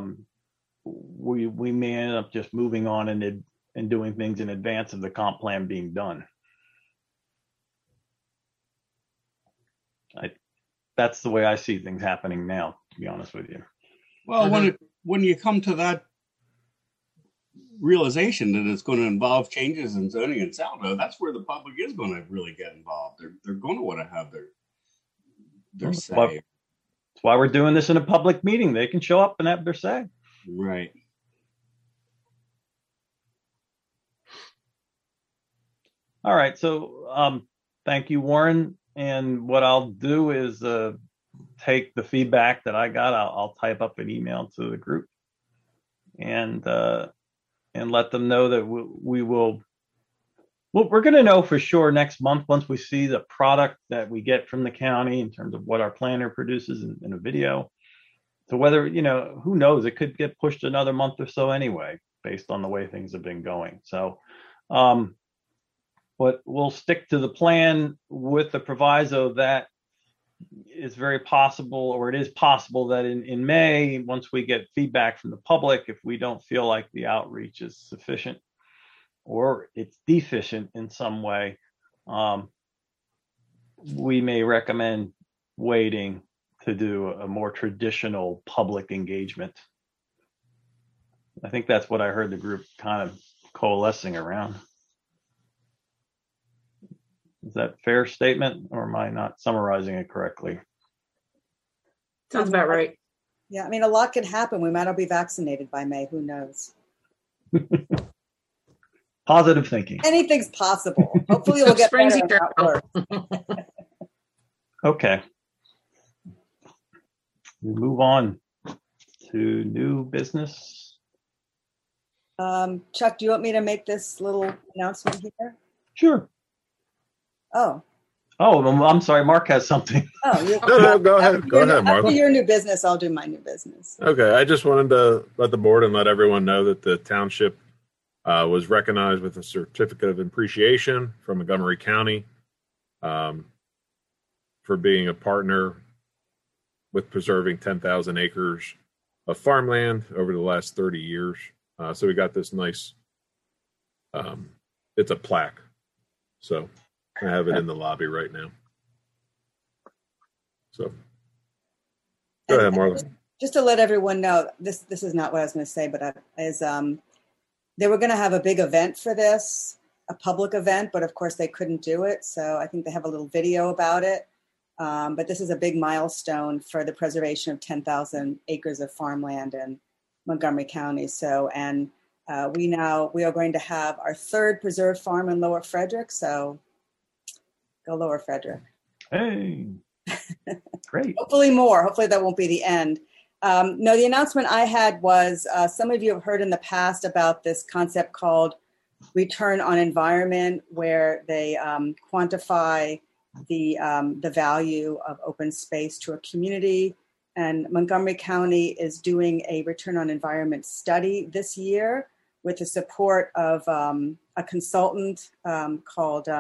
we may end up just moving on and doing things in advance of the comp plan being done. That's the way I see things happening now, to be honest with you. Well, when you come to that realization that it's going to involve changes in zoning and saldo, that's where the public is going to really get involved. They're going to want to have their say. That's why we're doing this in a public meeting. They can show up and have their say. Right. All right. So thank you, Warren. And what I'll do is take the feedback that I got. I'll type up an email to the group and let them know that we will. Well, we're going to know for sure next month once we see the product that we get from the county in terms of what our planner produces in a video. So whether, who knows, it could get pushed another month or so anyway, based on the way things have been going. So, but we'll stick to the plan with the proviso that it's very possible, or it is possible that in May, once we get feedback from the public, if we don't feel like the outreach is sufficient or it's deficient in some way, we may recommend waiting to do a more traditional public engagement. I think that's what I heard the group kind of coalescing around. Is that a fair statement, or am I not summarizing it correctly? Sounds about right. Yeah, I mean, a lot could happen. We might all be vaccinated by May. Who knows? Positive thinking. Anything's possible. Hopefully we'll get better at that work. Okay. We move on to new business. Chuck, do you want me to make this little announcement here? Sure. Oh, I'm sorry. Mark has something. Oh, No, go ahead. Go ahead, Mark. After your new business, I'll do my new business. Okay, I just wanted to let the board and let everyone know that the township was recognized with a certificate of appreciation from Montgomery County for being a partner with preserving 10,000 acres of farmland over the last 30 years. So we got this nice, it's a plaque. So I have it in the lobby right now. So go ahead, Marla. Just to let everyone know, this is not what I was going to say, but they were going to have a big event for this, a public event, but of course they couldn't do it. So I think they have a little video about it. But this is a big milestone for the preservation of 10,000 acres of farmland in Montgomery County. So, and we are going to have our third preserved farm in Lower Frederick. So go Lower Frederick. Hey, great. Hopefully more. Hopefully that won't be the end. No, the announcement I had was some of you have heard in the past about this concept called return on environment, where they quantify the value of open space to a community. And Montgomery County is doing a return on environment study this year with the support of a consultant called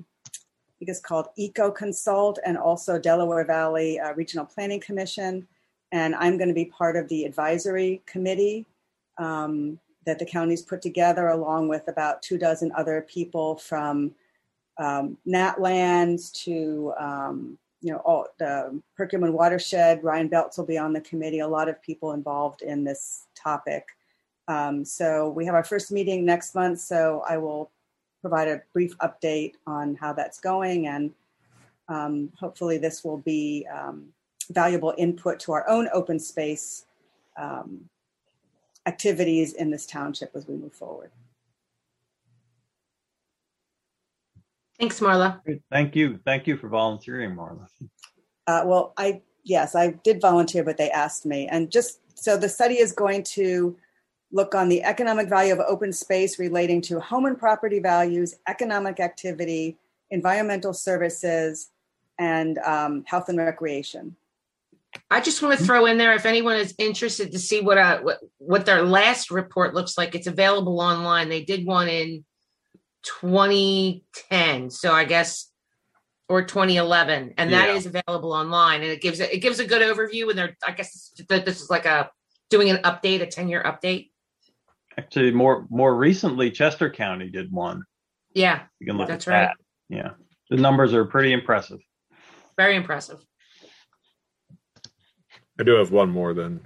EcoConsult, and also Delaware Valley Regional Planning Commission. And I'm going to be part of the advisory committee that the county's put together, along with about 24 other people from Natlands to all the Perkiomen Watershed. Ryan Beltz will be on the committee. A lot of people involved in this topic. So we have our first meeting next month. So I will provide a brief update on how that's going, and hopefully this will be valuable input to our own open space activities in this township as we move forward. Thanks, Marla. Thank you. Thank you for volunteering, Marla. Well, I did volunteer, but they asked me. And just so the study is going to look on the economic value of open space relating to home and property values, economic activity, environmental services, and health and recreation. I just want to throw in there, if anyone is interested to see what their last report looks like, it's available online. They did one in 2010, so I guess, or 2011, and that is available online, and it gives a good overview. And I guess this is like doing an update, a 10-year update. Actually, more recently, Chester County did one. Yeah, you can look that's at right. that. Yeah, the numbers are pretty impressive. Very impressive. I do have one more then.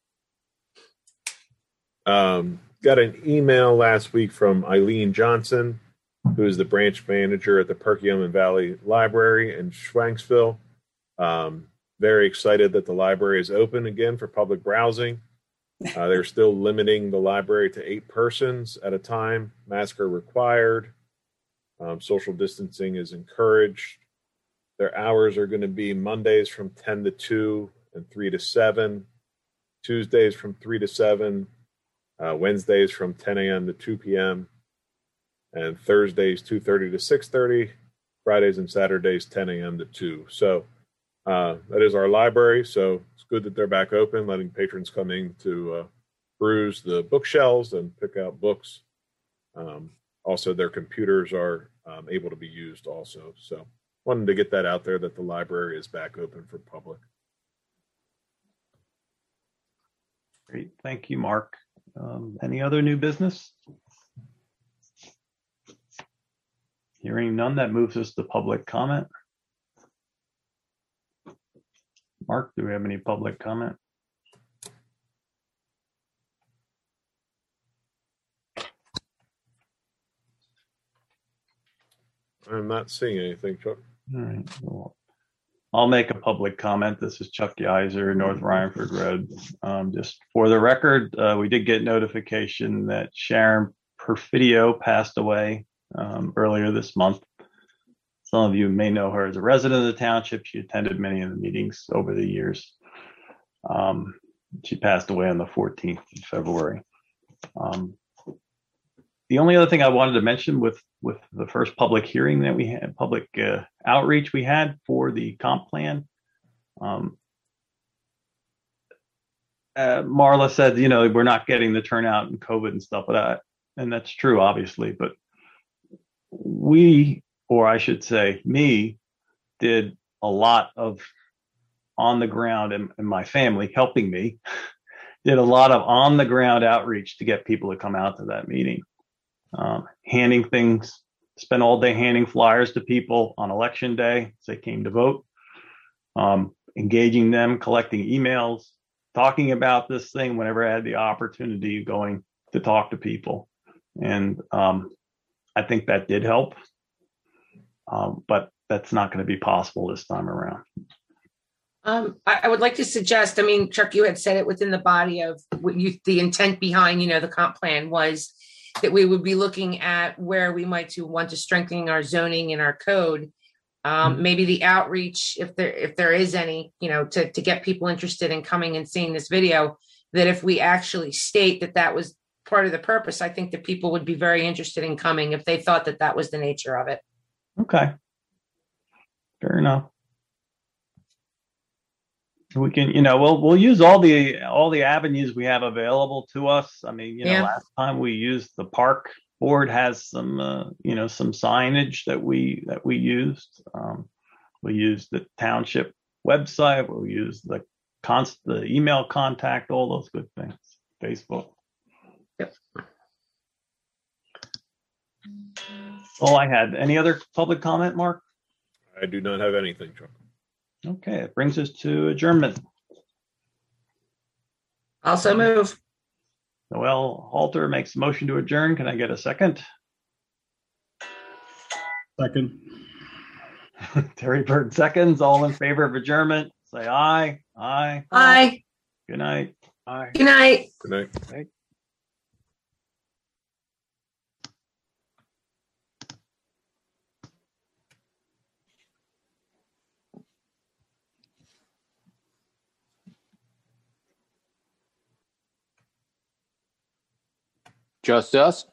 Got an email last week from Eileen Johnson, who is the branch manager at the Perkiomen Valley Library in Schwanksville. Very excited that the library is open again for public browsing. They're still limiting the library to 8 persons at a time. Masks are required. Social distancing is encouraged. Their hours are going to be Mondays from 10 to 2 and 3 to 7, Tuesdays from 3 to 7, Wednesdays from 10 a.m. to 2 p.m., and Thursdays 2:30 to 6:30, Fridays and Saturdays 10 a.m. to 2. So that is our library. So it's good that they're back open, letting patrons come in to peruse the bookshelves and pick out books. Also, their computers are able to be used also. So wanted to get that out there, that the library is back open for public. Great. Thank you, Mark. Any other new business? Hearing none, that moves us to public comment. Mark, do we have any public comment? I'm not seeing anything, Chuck. All right. Well, I'll make a public comment. This is Chuck Geiser, North Rhineford Road. Just for the record, we did get notification that Sharon Perfidio passed away earlier this month. Some of you may know her as a resident of the township. She attended many of the meetings over the years. She passed away on the 14th of February. The only other thing I wanted to mention with the first public hearing that we had, public outreach we had for the comp plan, Marla said, we're not getting the turnout in COVID and stuff, and that's true, obviously, but we, or I should say me, did a lot of on the ground, and my family helping me did a lot of on the ground outreach to get people to come out to that meeting. Handing things, spent all day handing flyers to people on election day as they came to vote, engaging them, collecting emails, talking about this thing whenever I had the opportunity, going to talk to people. And I think that did help, but that's not going to be possible this time around. I would like to suggest, Chuck, you had said it within the body of the intent behind, the comp plan was that we would be looking at where we might want to strengthen our zoning and our code. Maybe the outreach, if there is any, to get people interested in coming and seeing this video, that if we actually state that was part of the purpose, I think that people would be very interested in coming if they thought that was the nature of it. Okay. Fair enough. We can, we'll use all the avenues we have available to us. Last time we used the park board has some, some signage that we used. We used the township website. We'll use the email contact, all those good things. Facebook. Yep. All I had. Any other public comment, Mark? I do not have anything, Chuck. Okay, it brings us to adjournment. Also move. Noel Halter makes a motion to adjourn. Can I get a second? Second. Terry Bird seconds. All in favor of adjournment, say aye. Aye. Aye. Good night. Aye. Good night. Good night. Okay. Just us?